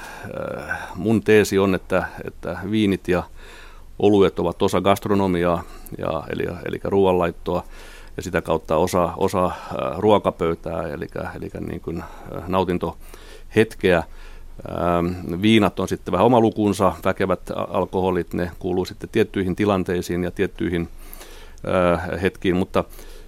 mun teesi on, että viinit ja oluet ovat osa gastronomiaa, eli ruoanlaittoa ja sitä kautta osa ruokapöytää, eli niin kuin nautintohetkeä. Viinat on sitten vähän oma lukunsa, väkevät alkoholit, ne kuuluu sitten tiettyihin tilanteisiin ja tiettyihin hetkiin, mutta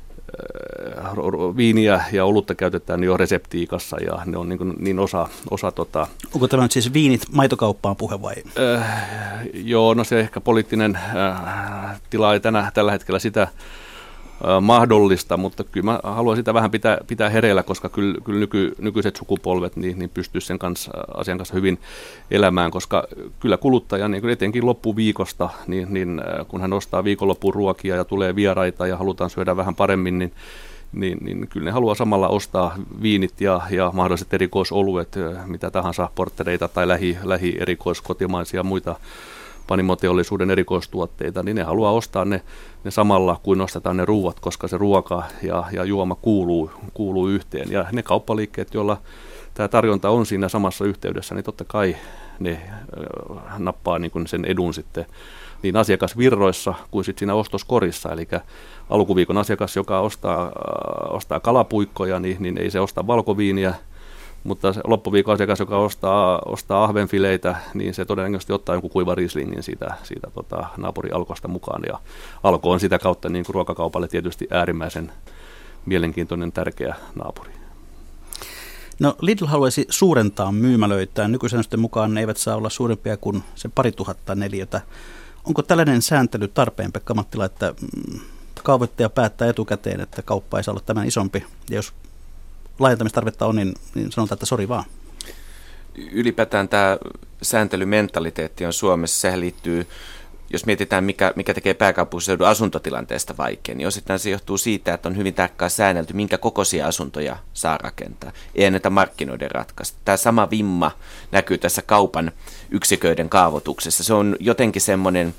viiniä ja olutta käytetään jo reseptiikassa ja ne on niin osa Onko tämä nyt siis viinit maitokauppaan puhe vai? Joo, no se ehkä poliittinen tila ei tällä hetkellä sitä mahdollista, mutta kyllä mä haluan sitä vähän pitää hereillä, koska kyllä nykyiset sukupolvet niin pystyisi sen asian kanssa hyvin elämään, koska kyllä kuluttaja niin etenkin loppuviikosta, niin kun hän ostaa viikonloppuun ruokia ja tulee vieraita ja halutaan syödä vähän paremmin, niin kyllä ne haluaa samalla ostaa viinit ja mahdolliset erikoisoluet, mitä tahansa porttereita tai lähi-erikoiskotimaisia muita panimoteollisuuden erikoistuotteita, niin ne haluaa ostaa ne samalla kuin ostetaan ne ruuat, koska se ruoka ja juoma kuuluu yhteen. Ja ne kauppaliikkeet, joilla tämä tarjonta on siinä samassa yhteydessä, niin totta kai ne nappaa niin kuin sen edun sitten niin asiakasvirroissa kuin sitten siinä ostoskorissa. Eli alkuviikon asiakas, joka ostaa kalapuikkoja, niin ei se osta valkoviiniä, mutta se loppuviikon asiakas, joka ostaa ahvenfileitä, niin se todennäköisesti ottaa jonkun kuivan rieslingin siitä naapuri Alkosta mukaan. Ja Alko on sitä kautta niin kuin ruokakaupalle tietysti äärimmäisen mielenkiintoinen, tärkeä naapuri. No Lidl haluaisi suurentaa myymälöitään. Nykysäännösten mukaan ne eivät saa olla suurempia kuin se 2000 neliötä. Onko tällainen sääntely tarpeen, Pekka Mattila, että kaavoittaja päättää etukäteen, että kauppa ei saa olla tämän isompi, ja jos laajentamistarvetta on, niin sanotaan, että sori vaan? Ylipäätään tämä sääntelymentaliteetti on Suomessa, sehän liittyy, jos mietitään mikä tekee pääkaupunkiseudun asuntotilanteesta vaikein, niin osittain se johtuu siitä, että on hyvin tarkkaan säännelty, minkä kokoisia asuntoja saa rakentaa. Ei anneta markkinoiden ratkaista. Tämä sama vimma näkyy tässä kaupan yksiköiden kaavoituksessa. Se on jotenkin semmoinen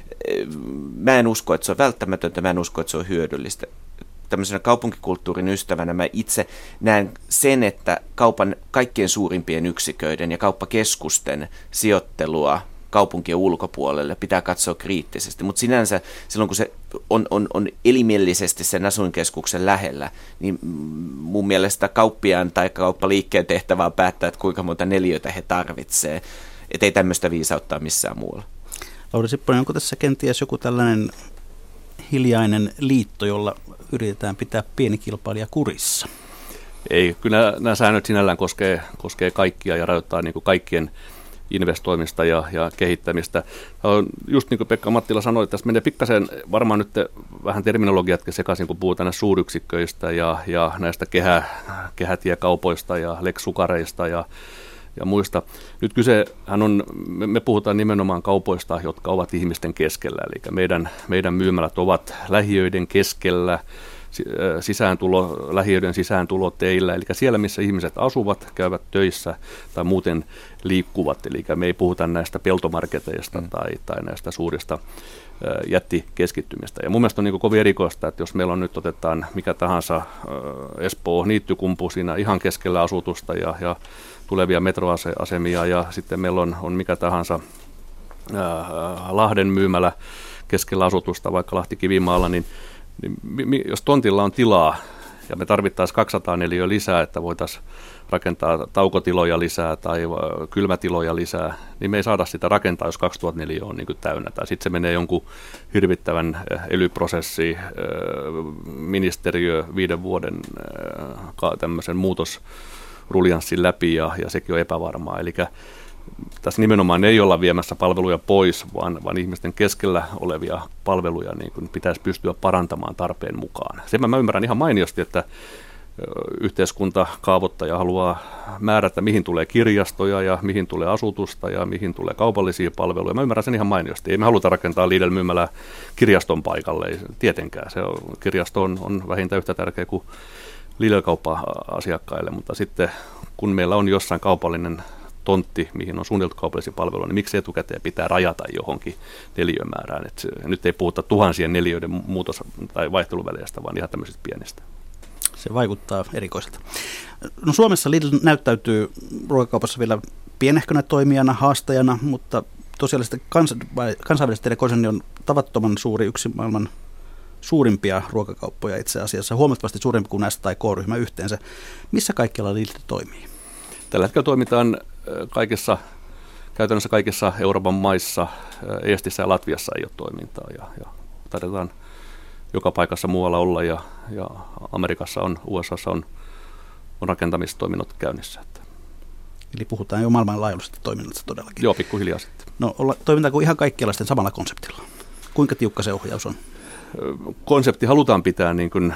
Mä en usko, että se on välttämätöntä, mä en usko, että se on hyödyllistä. Tämmöisenä kaupunkikulttuurin ystävänä mä itse näen sen, että kaupan kaikkien suurimpien yksiköiden ja kauppakeskusten sijoittelua kaupunkien ulkopuolelle pitää katsoa kriittisesti, mutta sinänsä silloin kun se on elimellisesti sen asuinkeskuksen lähellä, niin mun mielestä kauppiaan tai kauppaliikkeen tehtävä on päättää, että kuinka monta neliötä he tarvitsee, ettei tämmöistä viisauttaa missään muualla. Lauri Sipponen, onko tässä kenties joku tällainen hiljainen liitto, jolla yritetään pitää pieni kilpailija kurissa? Ei, kyllä nämä säännöt sinällään koskee kaikkia ja rajoittaa niin kuin kaikkien investoimista ja kehittämistä. Just niin kuin Pekka Mattila sanoi, että tässä menee pikkasen varmaan nyt vähän terminologiatkin sekaisin, kun puhutaan näistä suuryksikköistä ja näistä kehätiekaupoista ja leksukareista ja muista. Nyt kysehän on, me puhutaan nimenomaan kaupoista, jotka ovat ihmisten keskellä, eli meidän myymälät ovat lähiöiden keskellä, lähiöiden sisääntuloteillä, eli siellä, missä ihmiset asuvat, käyvät töissä tai muuten liikkuvat, eli me ei puhuta näistä peltomarketeista tai näistä suurista jättikeskittymistä. Ja mun mielestä on niin kovin erikoista, että jos meillä on nyt otetaan mikä tahansa Espoo niittykumpu siinä ihan keskellä asutusta ja tulevia metroasemia ja sitten meillä on mikä tahansa Lahden myymälä keskellä asutusta, vaikka Lahti-Kivimaalla, niin jos tontilla on tilaa ja me tarvittaisiin 200 neliötä lisää, että voitaisiin rakentaa taukotiloja lisää tai kylmätiloja lisää, niin me ei saada sitä rakentaa, jos 2000 neliötä on niin kuin täynnä. Tai sitten se menee jonkun hirvittävän elyprosessi, ministeriö 5 vuoden tämmöisen muutosruljanssin läpi ja sekin on epävarmaa. Eli tässä nimenomaan ei olla viemässä palveluja pois, vaan ihmisten keskellä olevia palveluja niin kuin pitäisi pystyä parantamaan tarpeen mukaan. Sen mä ymmärrän ihan mainiosti, että yhteiskuntakaavoittaja haluaa määrätä, mihin tulee kirjastoja ja mihin tulee asutusta ja mihin tulee kaupallisia palveluja. Mä ymmärrän sen ihan mainiosti. Ei me haluta rakentaa Lidl-myymälää kirjaston paikalle, ei tietenkään. Kirjasto on vähintään yhtä tärkeä kuin Lidl-kauppa-asiakkaille, mutta sitten kun meillä on jossain kaupallinen tontti, mihin on suunniteltu kaupallisia palveluja, niin miksi etukäteen pitää rajata johonkin neliömäärään? Et nyt ei puhuta tuhansien neliöiden muutos- tai vaihteluväleistä, vaan ihan tämmöisistä pienistä. Se vaikuttaa erikoiselta. No Suomessa Lidl näyttäytyy ruokakaupassa vielä pienehkönä toimijana, haastajana, mutta tosiaan kansainvälisesti konserni on tavattoman suuri, yksi maailman suurimpia ruokakauppoja itse asiassa, huomattavasti suurempi kuin S- tai K-ryhmä yhteensä. Missä kaikkialla Lidl toimii? Tällä hetkellä toimitaan käytännössä kaikissa Euroopan maissa, Eestissä ja Latviassa ei ole toimintaa ja tarvitaan joka paikassa muualla olla ja Amerikassa USAssa on rakentamistoiminnot käynnissä. Eli puhutaan jo maailmanlaajuisesta toiminnasta todellakin. Joo, pikkuhiljaa sitten. No toimitaanko ihan kaikkialla sitten samalla konseptilla? Kuinka tiukka se ohjaus on? Konsepti halutaan pitää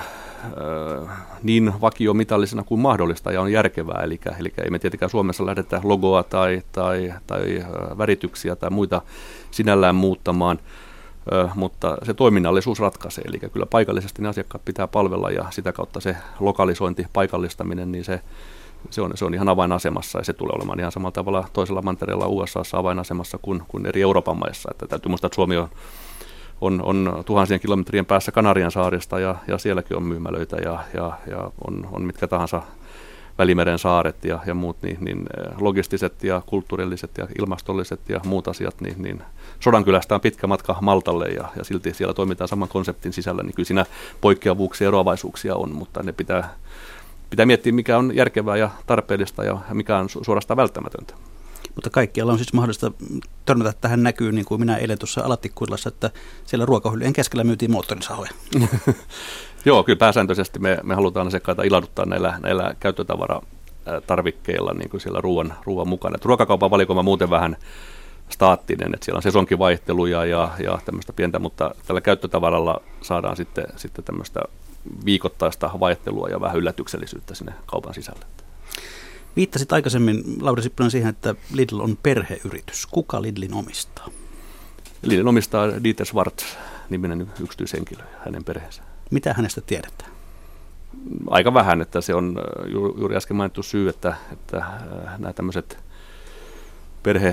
niin vakiomitallisena kuin mahdollista ja on järkevää. Eli ei me tietenkään Suomessa lähdetä logoa tai värityksiä tai muita sinällään muuttamaan, mutta se toiminnallisuus ratkaisee. Eli kyllä paikallisesti ne asiakkaat pitää palvella ja sitä kautta se lokalisointi, paikallistaminen, niin se on ihan avainasemassa ja se tulee olemaan ihan samalla tavalla toisella mantereella USAssa avainasemassa kuin eri Euroopan maissa. Että täytyy muistaa, että Suomi on tuhansien kilometrien päässä Kanarian saarista ja sielläkin on myymälöitä ja on mitkä tahansa Välimeren saaret ja muut, niin logistiset ja kulttuurilliset ja ilmastolliset ja muut asiat, niin Sodankylästä on pitkä matka Maltalle ja silti siellä toimitaan saman konseptin sisällä, niin kyllä siinä poikkeavuuksia ja eroavaisuuksia on, mutta ne pitää miettiä, mikä on järkevää ja tarpeellista ja mikä on suorastaan välttämätöntä. Mutta kaikkialla on siis mahdollista törmätä tähän näkyy, niin kuin minä eilen tuossa Alattikkuilassa, että siellä ruokahyllyjen keskellä myytiin moottorisahoja. Joo, kyllä pääsääntöisesti me halutaan asiakkaita ilahduttaa näillä käyttötavaratarvikkeilla niin kuin siellä ruoan mukana. Et ruokakaupan valikoima muuten vähän staattinen, että siellä on sesonkivaihteluja ja tämmöistä pientä, mutta tällä käyttötavaralla saadaan sitten tämmöistä viikoittaista vaihtelua ja vähän yllätyksellisyyttä sinne kaupan sisälle. Viittasit aikaisemmin, Lauri Sipponen, siihen, että Lidl on perheyritys. Kuka Lidlin omistaa? Lidl omistaa Dieter Schwarz-niminen yksityishenkilö ja hänen perheensä. Mitä hänestä tiedetään? Aika vähän, että se on juuri äsken mainittu syy, että nämä tämmöiset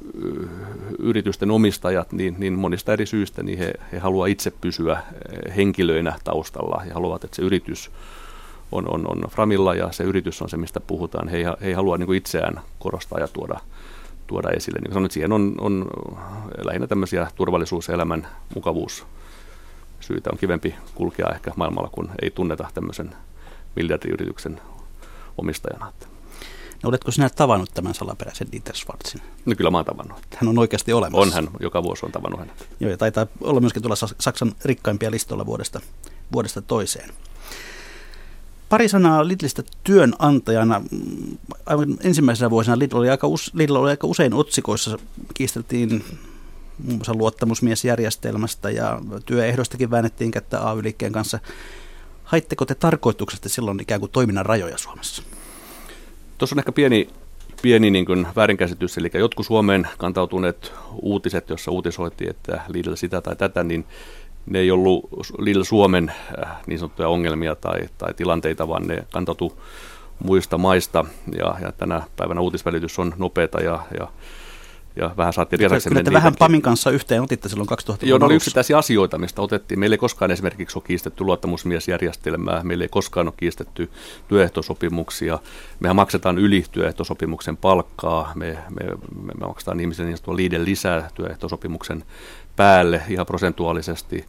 yritysten omistajat, niin monista eri syistä niin he haluavat itse pysyä henkilöinä taustalla ja haluavat, että se yritys on framilla ja se yritys on se, mistä puhutaan. He ei halua niin kuin itseään korostaa ja tuoda esille. Niin sanon, että siihen on lähinnä tämmöisiä turvallisuuselämän mukavuussyitä. On kivempi kulkea ehkä maailmalla, kun ei tunneta tämmöisen miljardiyrityksen omistajana. No, oletko sinä tavannut tämän salaperäisen Dieter Schwarzin? No kyllä mä oon tavannut. Hän on oikeasti olemassa. On hän, joka vuosi on tavannut hänet. Joo, ja taitaa olla myöskin tuolla Saksan rikkaimpia listoilla vuodesta toiseen. Pari sanaa Lidlistä työnantajana. Aivan ensimmäisenä vuosina Lidl oli aika usein otsikoissa. Kiisteltiin muun muassa luottamusmiesjärjestelmästä ja työehdostakin väännettiin kättä AY-liikkeen kanssa. Haitteko te tarkoituksesta silloin ikään kuin toiminnan rajoja Suomessa? Tuossa on ehkä pieni niin kuin väärinkäsitys, eli jotkut Suomeen kantautuneet uutiset, joissa uutisoitiin, että Lidl sitä tai tätä, niin ne ei ollut Lidl Suomen niin sanottuja ongelmia tai tilanteita, vaan ne kantautui muista maista, ja tänä päivänä uutisvälitys on nopeata ja vähän saatiin riesaksi. Kyllä te vähän PAMin kanssa yhteen otitte silloin 2000-luvun Joo, ne oli yksittäisiä asioita, mistä otettiin. Meillä ei koskaan esimerkiksi ole kiistetty luottamusmiesjärjestelmää, meillä ei koskaan ole kiistetty työehtosopimuksia. Mehän maksetaan yli työehtosopimuksen palkkaa, me maksetaan ihmisille niin sanottua liiden lisää työehtosopimuksen päälle ihan prosentuaalisesti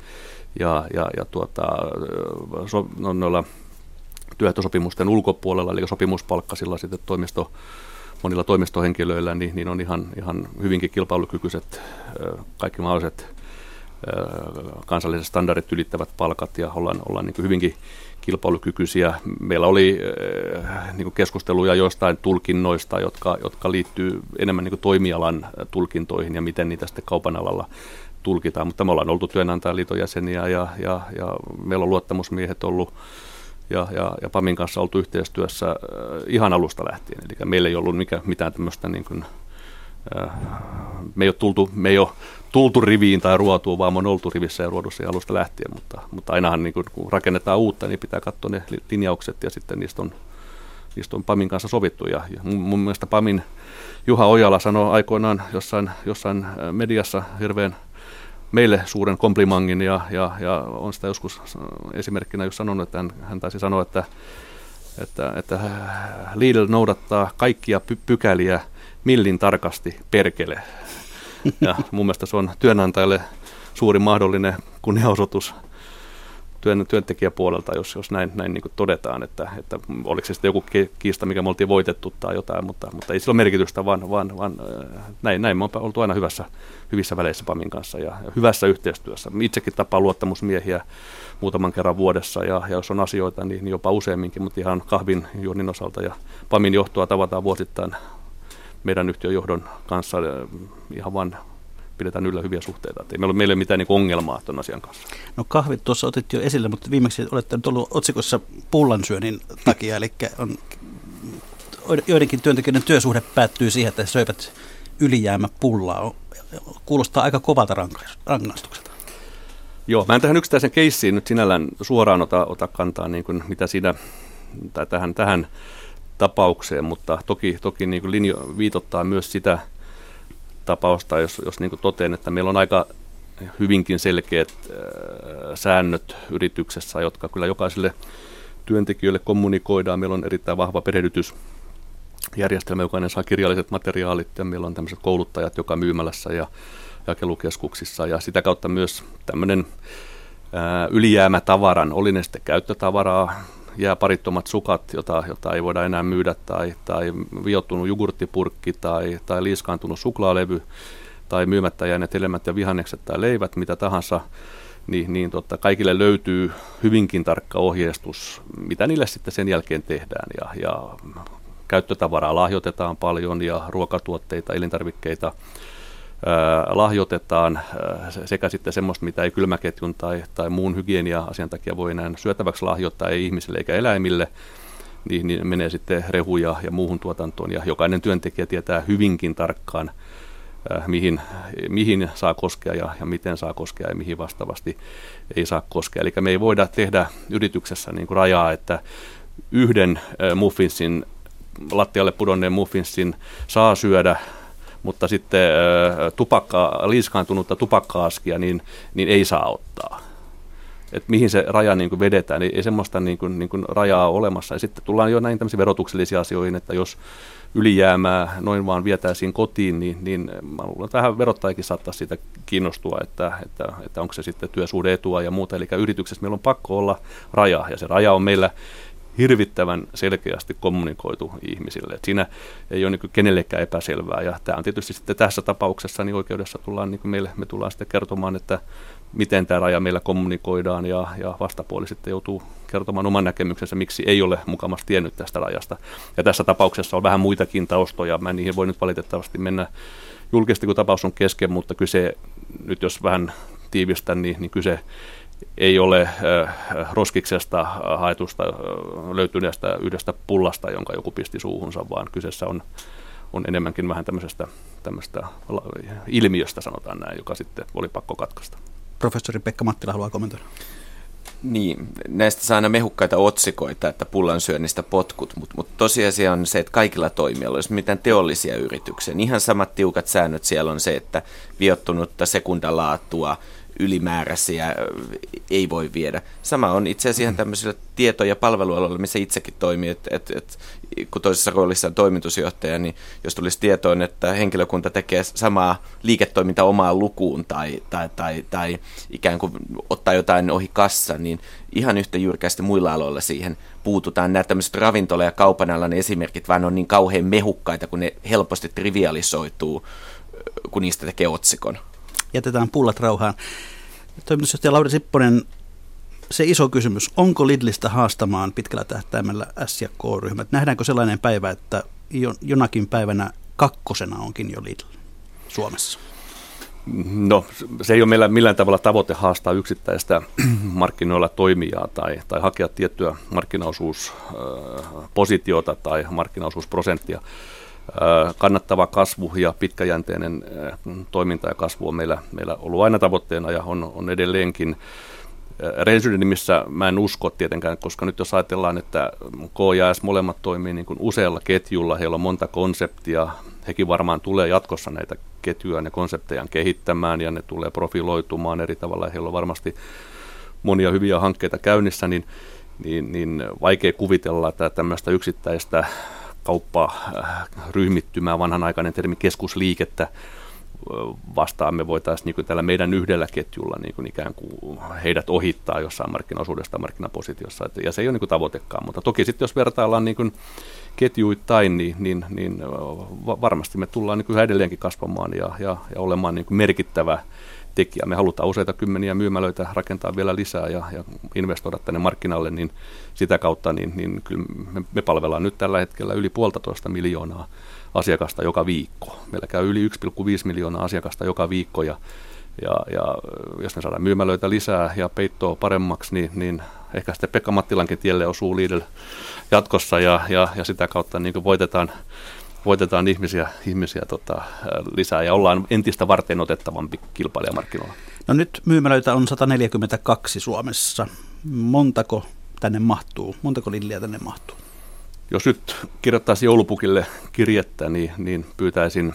noilla työehtosopimusten ulkopuolella, eli sopimuspalkkasilla sitten monilla toimistohenkilöillä niin on ihan hyvinkin kilpailukykyiset, kaikki mahdolliset kansalliset standardit ylittävät palkat ja ollaan niin kuin hyvinkin kilpailukykyisiä. Meillä oli niin kuin keskusteluja joistain tulkinnoista, jotka liittyy enemmän niin kuin toimialan tulkintoihin ja miten niitä sitten kaupan alalla tulkitaan, mutta me ollaan oltu työnantajaliiton jäseniä ja meillä on luottamusmiehet ollut ja PAMin kanssa oltu yhteistyössä ihan alusta lähtien. Eli meillä ei ollut mitään tämmöistä, niin kuin, me ei ole tultu riviin tai ruotuun, vaan me on oltu rivissä ja ruodussa ja alusta lähtien, mutta ainahan niin kun rakennetaan uutta, niin pitää katsoa ne linjaukset ja sitten niistä on PAMin kanssa sovittu. Ja mun mielestä PAMin Juha Ojala sanoi aikoinaan jossain mediassa hirveän meille suuren komplimangin ja on sitä joskus esimerkkinä jos sanonut, että hän taisi sanoa, että Lidl noudattaa kaikkia pykäliä millin tarkasti perkele. Ja mun mielestä se on työnantajalle suuri mahdollinen kunniaosoitus työntekijäpuolelta, jos näin niin kuin todetaan, että oliko se sitten joku kiista, mikä me oltiin voitettu tai jotain, mutta ei sillä ole merkitystä, vaan näin me on oltu aina hyvissä väleissä PAMin kanssa ja hyvässä yhteistyössä. Itsekin tapaan luottamusmiehiä muutaman kerran vuodessa ja jos on asioita, niin jopa useamminkin, mutta ihan kahvin juonnin osalta ja PAMin johtoa tavataan vuosittain meidän yhtiön johdon kanssa ihan vaan pidetään yllä hyviä suhteita. Ei meillä ole mitään niin ongelmaa tuon asian kanssa. No kahvit tuossa otit jo esille, mutta viimeksi olette nyt ollut otsikossa pullansyönnin takia, eli joidenkin työntekijöiden työsuhde päättyy siihen, että he söivät ylijäämäpullaa. Kuulostaa aika kovalta rangaistukselta. Joo, mä en tähän yksittäisen keissiin nyt sinällään suoraan ota kantaa, niin kuin mitä siinä, tai tähän tapaukseen, mutta toki niin kuin viitottaa myös sitä tapausta, jos niin kuin totean, että meillä on aika hyvinkin selkeät säännöt yrityksessä, jotka kyllä jokaiselle työntekijöille kommunikoidaan. Meillä on erittäin vahva perehdytysjärjestelmä, jokainen saa kirjalliset materiaalit ja meillä on tämmöiset kouluttajat joka myymälässä ja jakelukeskuksissa ja sitä kautta myös tämmöinen ylijäämätavaran, oli ne sitten käyttötavaraa, jääparittomat sukat, jota ei voida enää myydä, tai viottunut jogurttipurkki, tai liiskaantunut suklaalevy, tai myymättä jääneet hedelmät ja vihannekset tai leivät, mitä tahansa, niin kaikille löytyy hyvinkin tarkka ohjeistus, mitä niille sitten sen jälkeen tehdään. Ja käyttötavaraa lahjoitetaan paljon, ja ruokatuotteita, elintarvikkeita lahjoitetaan sekä sitten semmoista, mitä ei kylmäketjun tai muun hygienia-asian takia voi enää syötäväksi lahjoittaa, ei ihmisille eikä eläimille, niin menee sitten rehuja ja muuhun tuotantoon. Ja jokainen työntekijä tietää hyvinkin tarkkaan, mihin saa koskea ja miten saa koskea ja mihin vastaavasti ei saa koskea. Eli me ei voida tehdä yrityksessä niin kuin rajaa, että yhden muffinsin, lattialle pudonneen muffinsin saa syödä, mutta sitten liiskaantunutta tupakka-askia niin ei saa ottaa. Että mihin se raja niin kuin vedetään, niin ei semmoista niin kuin rajaa ole olemassa. Ja sitten tullaan jo näihin tämmöisiin verotuksellisiin asioihin, että jos ylijäämää noin vaan vietäisiin kotiin, niin mä luulen, että vähän verottajakin saattaa siitä kiinnostua, että onko se sitten työsuhde-etua ja muuta. Eli yrityksessä meillä on pakko olla raja, ja se raja on meillä hirvittävän selkeästi kommunikoitu ihmisille. Et siinä ei ole niin kenellekään epäselvää, ja tämä on tietysti sitten tässä tapauksessa, niin oikeudessa tullaan, niin me tullaan sitten kertomaan, että miten tämä raja meillä kommunikoidaan, ja vastapuoli sitten joutuu kertomaan oman näkemyksensä, miksi ei ole mukamassa tiennyt tästä rajasta. Ja tässä tapauksessa on vähän muitakin taustoja, mä niihin voi nyt valitettavasti mennä julkisesti, kun tapaus on kesken, mutta kyse, nyt jos vähän tiivistän, niin kyse ei ole roskiksesta haetusta löytyneestä yhdestä pullasta, jonka joku pisti suuhunsa, vaan kyseessä on enemmänkin vähän tämmöistä ilmiöstä, sanotaan näin, joka sitten oli pakko katkaista. Professori Pekka Mattila haluaa kommentoida. Niin, näistä saa aina mehukkaita otsikoita, että pullan syönnistä potkut, mutta tosiasia on se, että kaikilla toimialoilla, jos mitään teollisia yrityksiä, niin ihan samat tiukat säännöt siellä on se, että viottunutta sekundalaatua, ylimääräisiä ei voi viedä. Sama on itse asiassa ihan tämmöisillä tieto- ja palvelualoilla, missä itsekin toimii, että kun toisessa roolissa on toimitusjohtaja, niin jos tulisi tietoon, että henkilökunta tekee samaa liiketoimintaa omaan lukuun tai ikään kuin ottaa jotain ohi kassa, niin ihan yhtä jyrkästi muilla aloilla siihen puututaan. Nämä tämmöiset ravintola- ja kaupan alan esimerkit vaan on niin kauhean mehukkaita, kun ne helposti trivialisoituu, kun niistä tekee otsikon. Jätetään pullat rauhaan. Toimitusjohtaja Lauri Sipponen, se iso kysymys, onko Lidlistä haastamaan pitkällä tähtäimellä S- ja K-ryhmät? Nähdäänkö sellainen päivä, että jonakin päivänä kakkosena onkin jo Lidl Suomessa? No, se ei ole meillä millään tavalla tavoite haastaa yksittäistä markkinoilla toimijaa tai hakea tiettyä markkinaosuuspositiota tai markkinaosuusprosenttia. Kannattava kasvu ja pitkäjänteinen toiminta ja kasvu on meillä ollut aina tavoitteena ja on edelleenkin. Rehellisyyden nimissä mä en usko tietenkään, koska nyt jos ajatellaan, että K ja S molemmat toimii niin kuin usealla ketjulla, heillä on monta konseptia, hekin varmaan tulee jatkossa näitä ketjuja ja konsepteja kehittämään ja ne tulee profiloitumaan eri tavalla, heillä on varmasti monia hyviä hankkeita käynnissä, niin vaikea kuvitella, että tämmöistä yksittäistä kaupparyhmittymää, vanhanaikainen termi keskusliikettä vastaan me voitaisiin niin tällä meidän yhdellä ketjulla niin ikään kuin heidät ohittaa jossain markkinaosuudesta markkinapositiossa. Ja se ei ole niin kuin tavoitekaan, mutta toki sitten jos vertaillaan niin kuin ketjuittain, niin varmasti me tullaan niin kuin edelleenkin kasvamaan ja olemaan niin kuin merkittävä tekijä. Me halutaan useita kymmeniä myymälöitä rakentaa vielä lisää ja investoida tänne markkinalle, niin sitä kautta niin kyllä me palvellaan nyt tällä hetkellä yli 1,5 miljoonaa asiakasta joka viikko. Meillä käy yli 1,5 miljoonaa asiakasta joka viikko ja jos me saadaan myymälöitä lisää ja peittoa paremmaksi, niin ehkä sitten Pekka Mattilankin tielle osuu Lidl jatkossa ja sitä kautta niin voitetaan ihmisiä lisää ja ollaan entistä varten otettavampi kilpailijamarkkinoilla. No nyt myymälöitä on 142 Suomessa. Montako tänne mahtuu? Montako Lidliä tänne mahtuu? Jos nyt kirjoittaisi joulupukille kirjettä, niin pyytäisin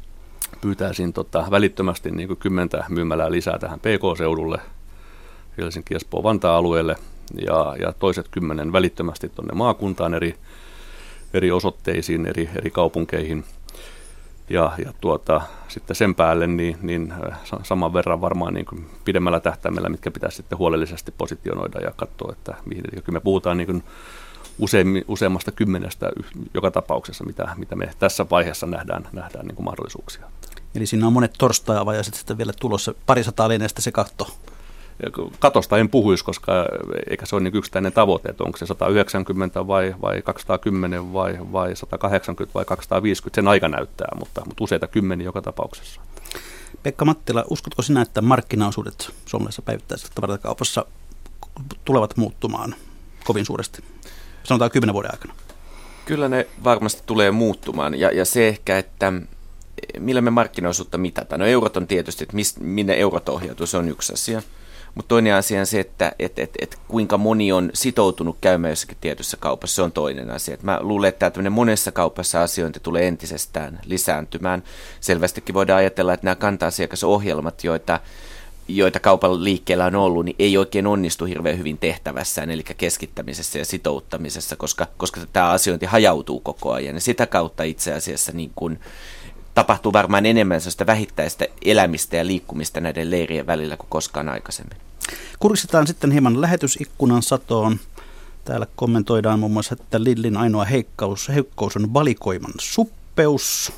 välittömästi niin kuin 10 myymälää lisää tähän PK-seudulle, Helsinki, Espoo, Vantaa-alueelle ja toiset 10 välittömästi tuonne maakuntaan eri osoitteisiin, eri kaupunkeihin. Ja sitten sen päälle niin saman verran varmaan niin kuin pidemmällä tähtäimellä, mitkä pitäisi sitten huolellisesti positionoida ja katsoa, että mihin. Eli me puhutaan niin kuin useammasta 10 joka tapauksessa, mitä me tässä vaiheessa nähdään niin kuin mahdollisuuksia. Eli siinä on monet torstai-avajaiset sitten vielä tulossa, 200 lieneestä se katto. Katosta en puhuisi, koska eikä se ole niin yksittäinen tavoite, että onko se 190 vai 210 vai 180 vai 250, sen aika näyttää, mutta useita kymmeniä joka tapauksessa. Pekka Mattila, uskotko sinä, että markkinaosuudet suomalaisessa päivittäisessä tavarakaupassa tulevat muuttumaan kovin suuresti? Sanotaan 10 vuoden aikana. Kyllä ne varmasti tulee muuttumaan ja se ehkä, että millä me markkinaosuutta mitataan. No eurot on tietysti, että minne eurot ohjautuu, se on yksi asia. Mutta toinen asia on se, että kuinka moni on sitoutunut käymään jossakin tietyssä kaupassa, se on toinen asia. Et mä luulen, että tämmöinen monessa kaupassa asiointi tulee entisestään lisääntymään. Selvästikin voidaan ajatella, että nämä kanta-asiakasohjelmat, joita kaupan liikkeellä on ollut, niin ei oikein onnistu hirveän hyvin tehtävässään, eli keskittämisessä ja sitouttamisessa, koska tämä asiointi hajautuu koko ajan. Ja sitä kautta itse asiassa niin kun tapahtuu varmaan enemmän sellaista vähittäistä elämistä ja liikkumista näiden leirien välillä kuin koskaan aikaisemmin. Kurkistetaan sitten hieman lähetysikkunan satoon. Täällä kommentoidaan muun muassa, että Lidlin ainoa heikkous on valikoiman suppeus.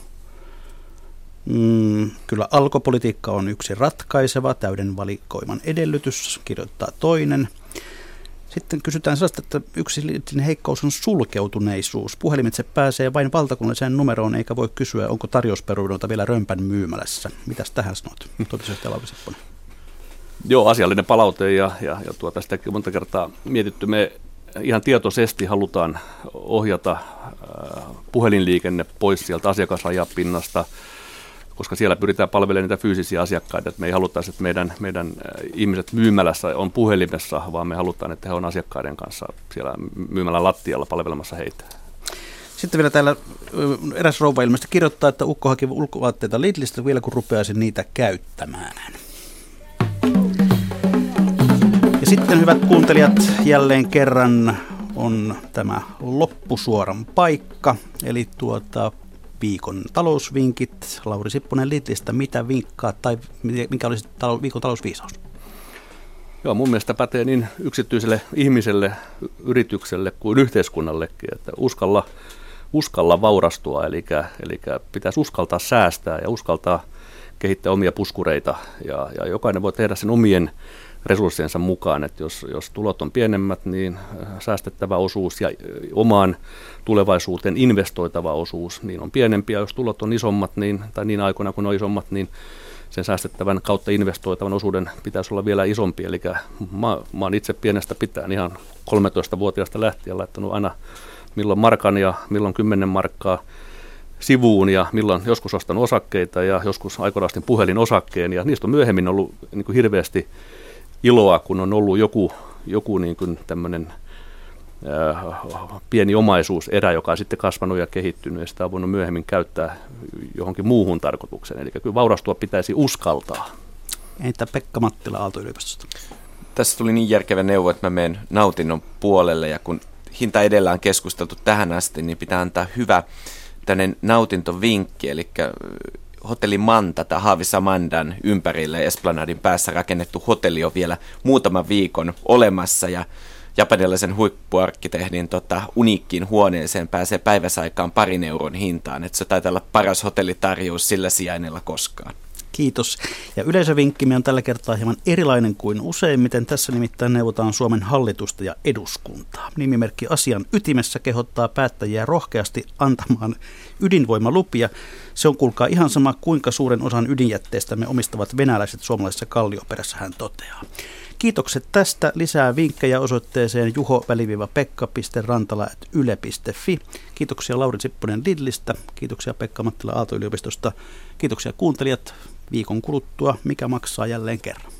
Kyllä alkopolitiikka on yksi ratkaiseva, täyden valikoiman edellytys, kirjoittaa toinen. Sitten kysytään sellaista, että yksi Lidlin heikkous on sulkeutuneisuus. Puhelimitse pääsee vain valtakunnalliseen numeroon, eikä voi kysyä, onko tarjousperunoita vielä Römpän myymälässä. Mitäs tähän sanot, toimitusjohtaja Lauri Sipponen? Joo, asiallinen palaute ja sitäkin monta kertaa mietitty. Me ihan tietoisesti halutaan ohjata puhelinliikenne pois sieltä asiakasrajapinnasta, koska siellä pyritään palvelemaan niitä fyysisiä asiakkaita. Että me ei haluttaisi, että meidän ihmiset myymälässä on puhelimessa, vaan me halutaan, että he on asiakkaiden kanssa siellä myymälän lattialla palvelemassa heitä. Sitten vielä täällä eräs rouva ilmeisesti kirjoittaa, että ukko haki ulkovaatteita Lidlistä vielä kun rupeaisin niitä käyttämään. Ja sitten hyvät kuuntelijat, jälleen kerran on tämä loppusuoran paikka, eli viikon talousvinkit. Lauri Sipponen Lidlistä, mitä vinkkaa tai mikä olisi viikon talousviisaus? Joo, mun mielestä pätee niin yksityiselle ihmiselle, yritykselle kuin yhteiskunnallekin, että uskalla vaurastua, eli pitäisi uskaltaa säästää ja uskaltaa kehittää omia puskureita ja jokainen voi tehdä sen omien resurssiensa mukaan, että jos tulot on pienemmät, niin säästettävä osuus ja omaan tulevaisuuteen investoitava osuus niin on pienempiä. Jos tulot on isommat, tai niin aikoina kun on isommat, niin sen säästettävän kautta investoitavan osuuden pitäisi olla vielä isompi. Eli mä oon itse pienestä pitäen ihan 13-vuotiaasta lähtien laittanut aina milloin markan ja milloin 10 markkaa sivuun ja milloin joskus ostanut osakkeita ja joskus aikoinaan puhelinosakkeen. Ja niistä on myöhemmin ollut niin kuin hirveästi iloa, kun on ollut joku niin kuin tämmöinen pieni omaisuuserä, joka on sitten kasvanut ja kehittynyt, ja sitä on voinut myöhemmin käyttää johonkin muuhun tarkoitukseen. Eli kyllä vaurastua pitäisi uskaltaa. Entä Pekka Mattila Aalto-yliopistosta? Tässä tuli niin järkevä neuvo, että mä menen nautinnon puolelle, ja kun hinta edellä on keskusteltu tähän asti, niin pitää antaa hyvä tämmöinen nautintovinkki, eli hotelli Manta tai Haavi Samandan ympärille Esplanadin päässä rakennettu hotelli on vielä muutaman viikon olemassa, ja japanilaisen huippuarkkitehdin uniikkiin huoneeseen pääsee päiväsaikaan 2 euron hintaan, että se taitaa olla paras hotellitarjous sillä sijainnilla koskaan. Kiitos. Ja yleisövinkkimme on tällä kertaa hieman erilainen kuin useimmiten. Tässä nimittäin neuvotaan Suomen hallitusta ja eduskuntaa. Nimimerkki Asian ytimessä kehottaa päättäjiä rohkeasti antamaan ydinvoimalupia. Se on kuulkaa ihan sama, kuinka suuren osan ydinjätteestämme omistavat venäläiset suomalaisessa kallioperässä, hän toteaa. Kiitokset tästä. Lisää vinkkejä osoitteeseen juho-pekka.rantala@yle.fi. Kiitoksia Lauri Sipponen Lidlistä. Kiitoksia Pekka Mattila Aalto-yliopistosta. Kiitoksia kuuntelijat. Viikon kuluttua Mikä maksaa jälleen kerran.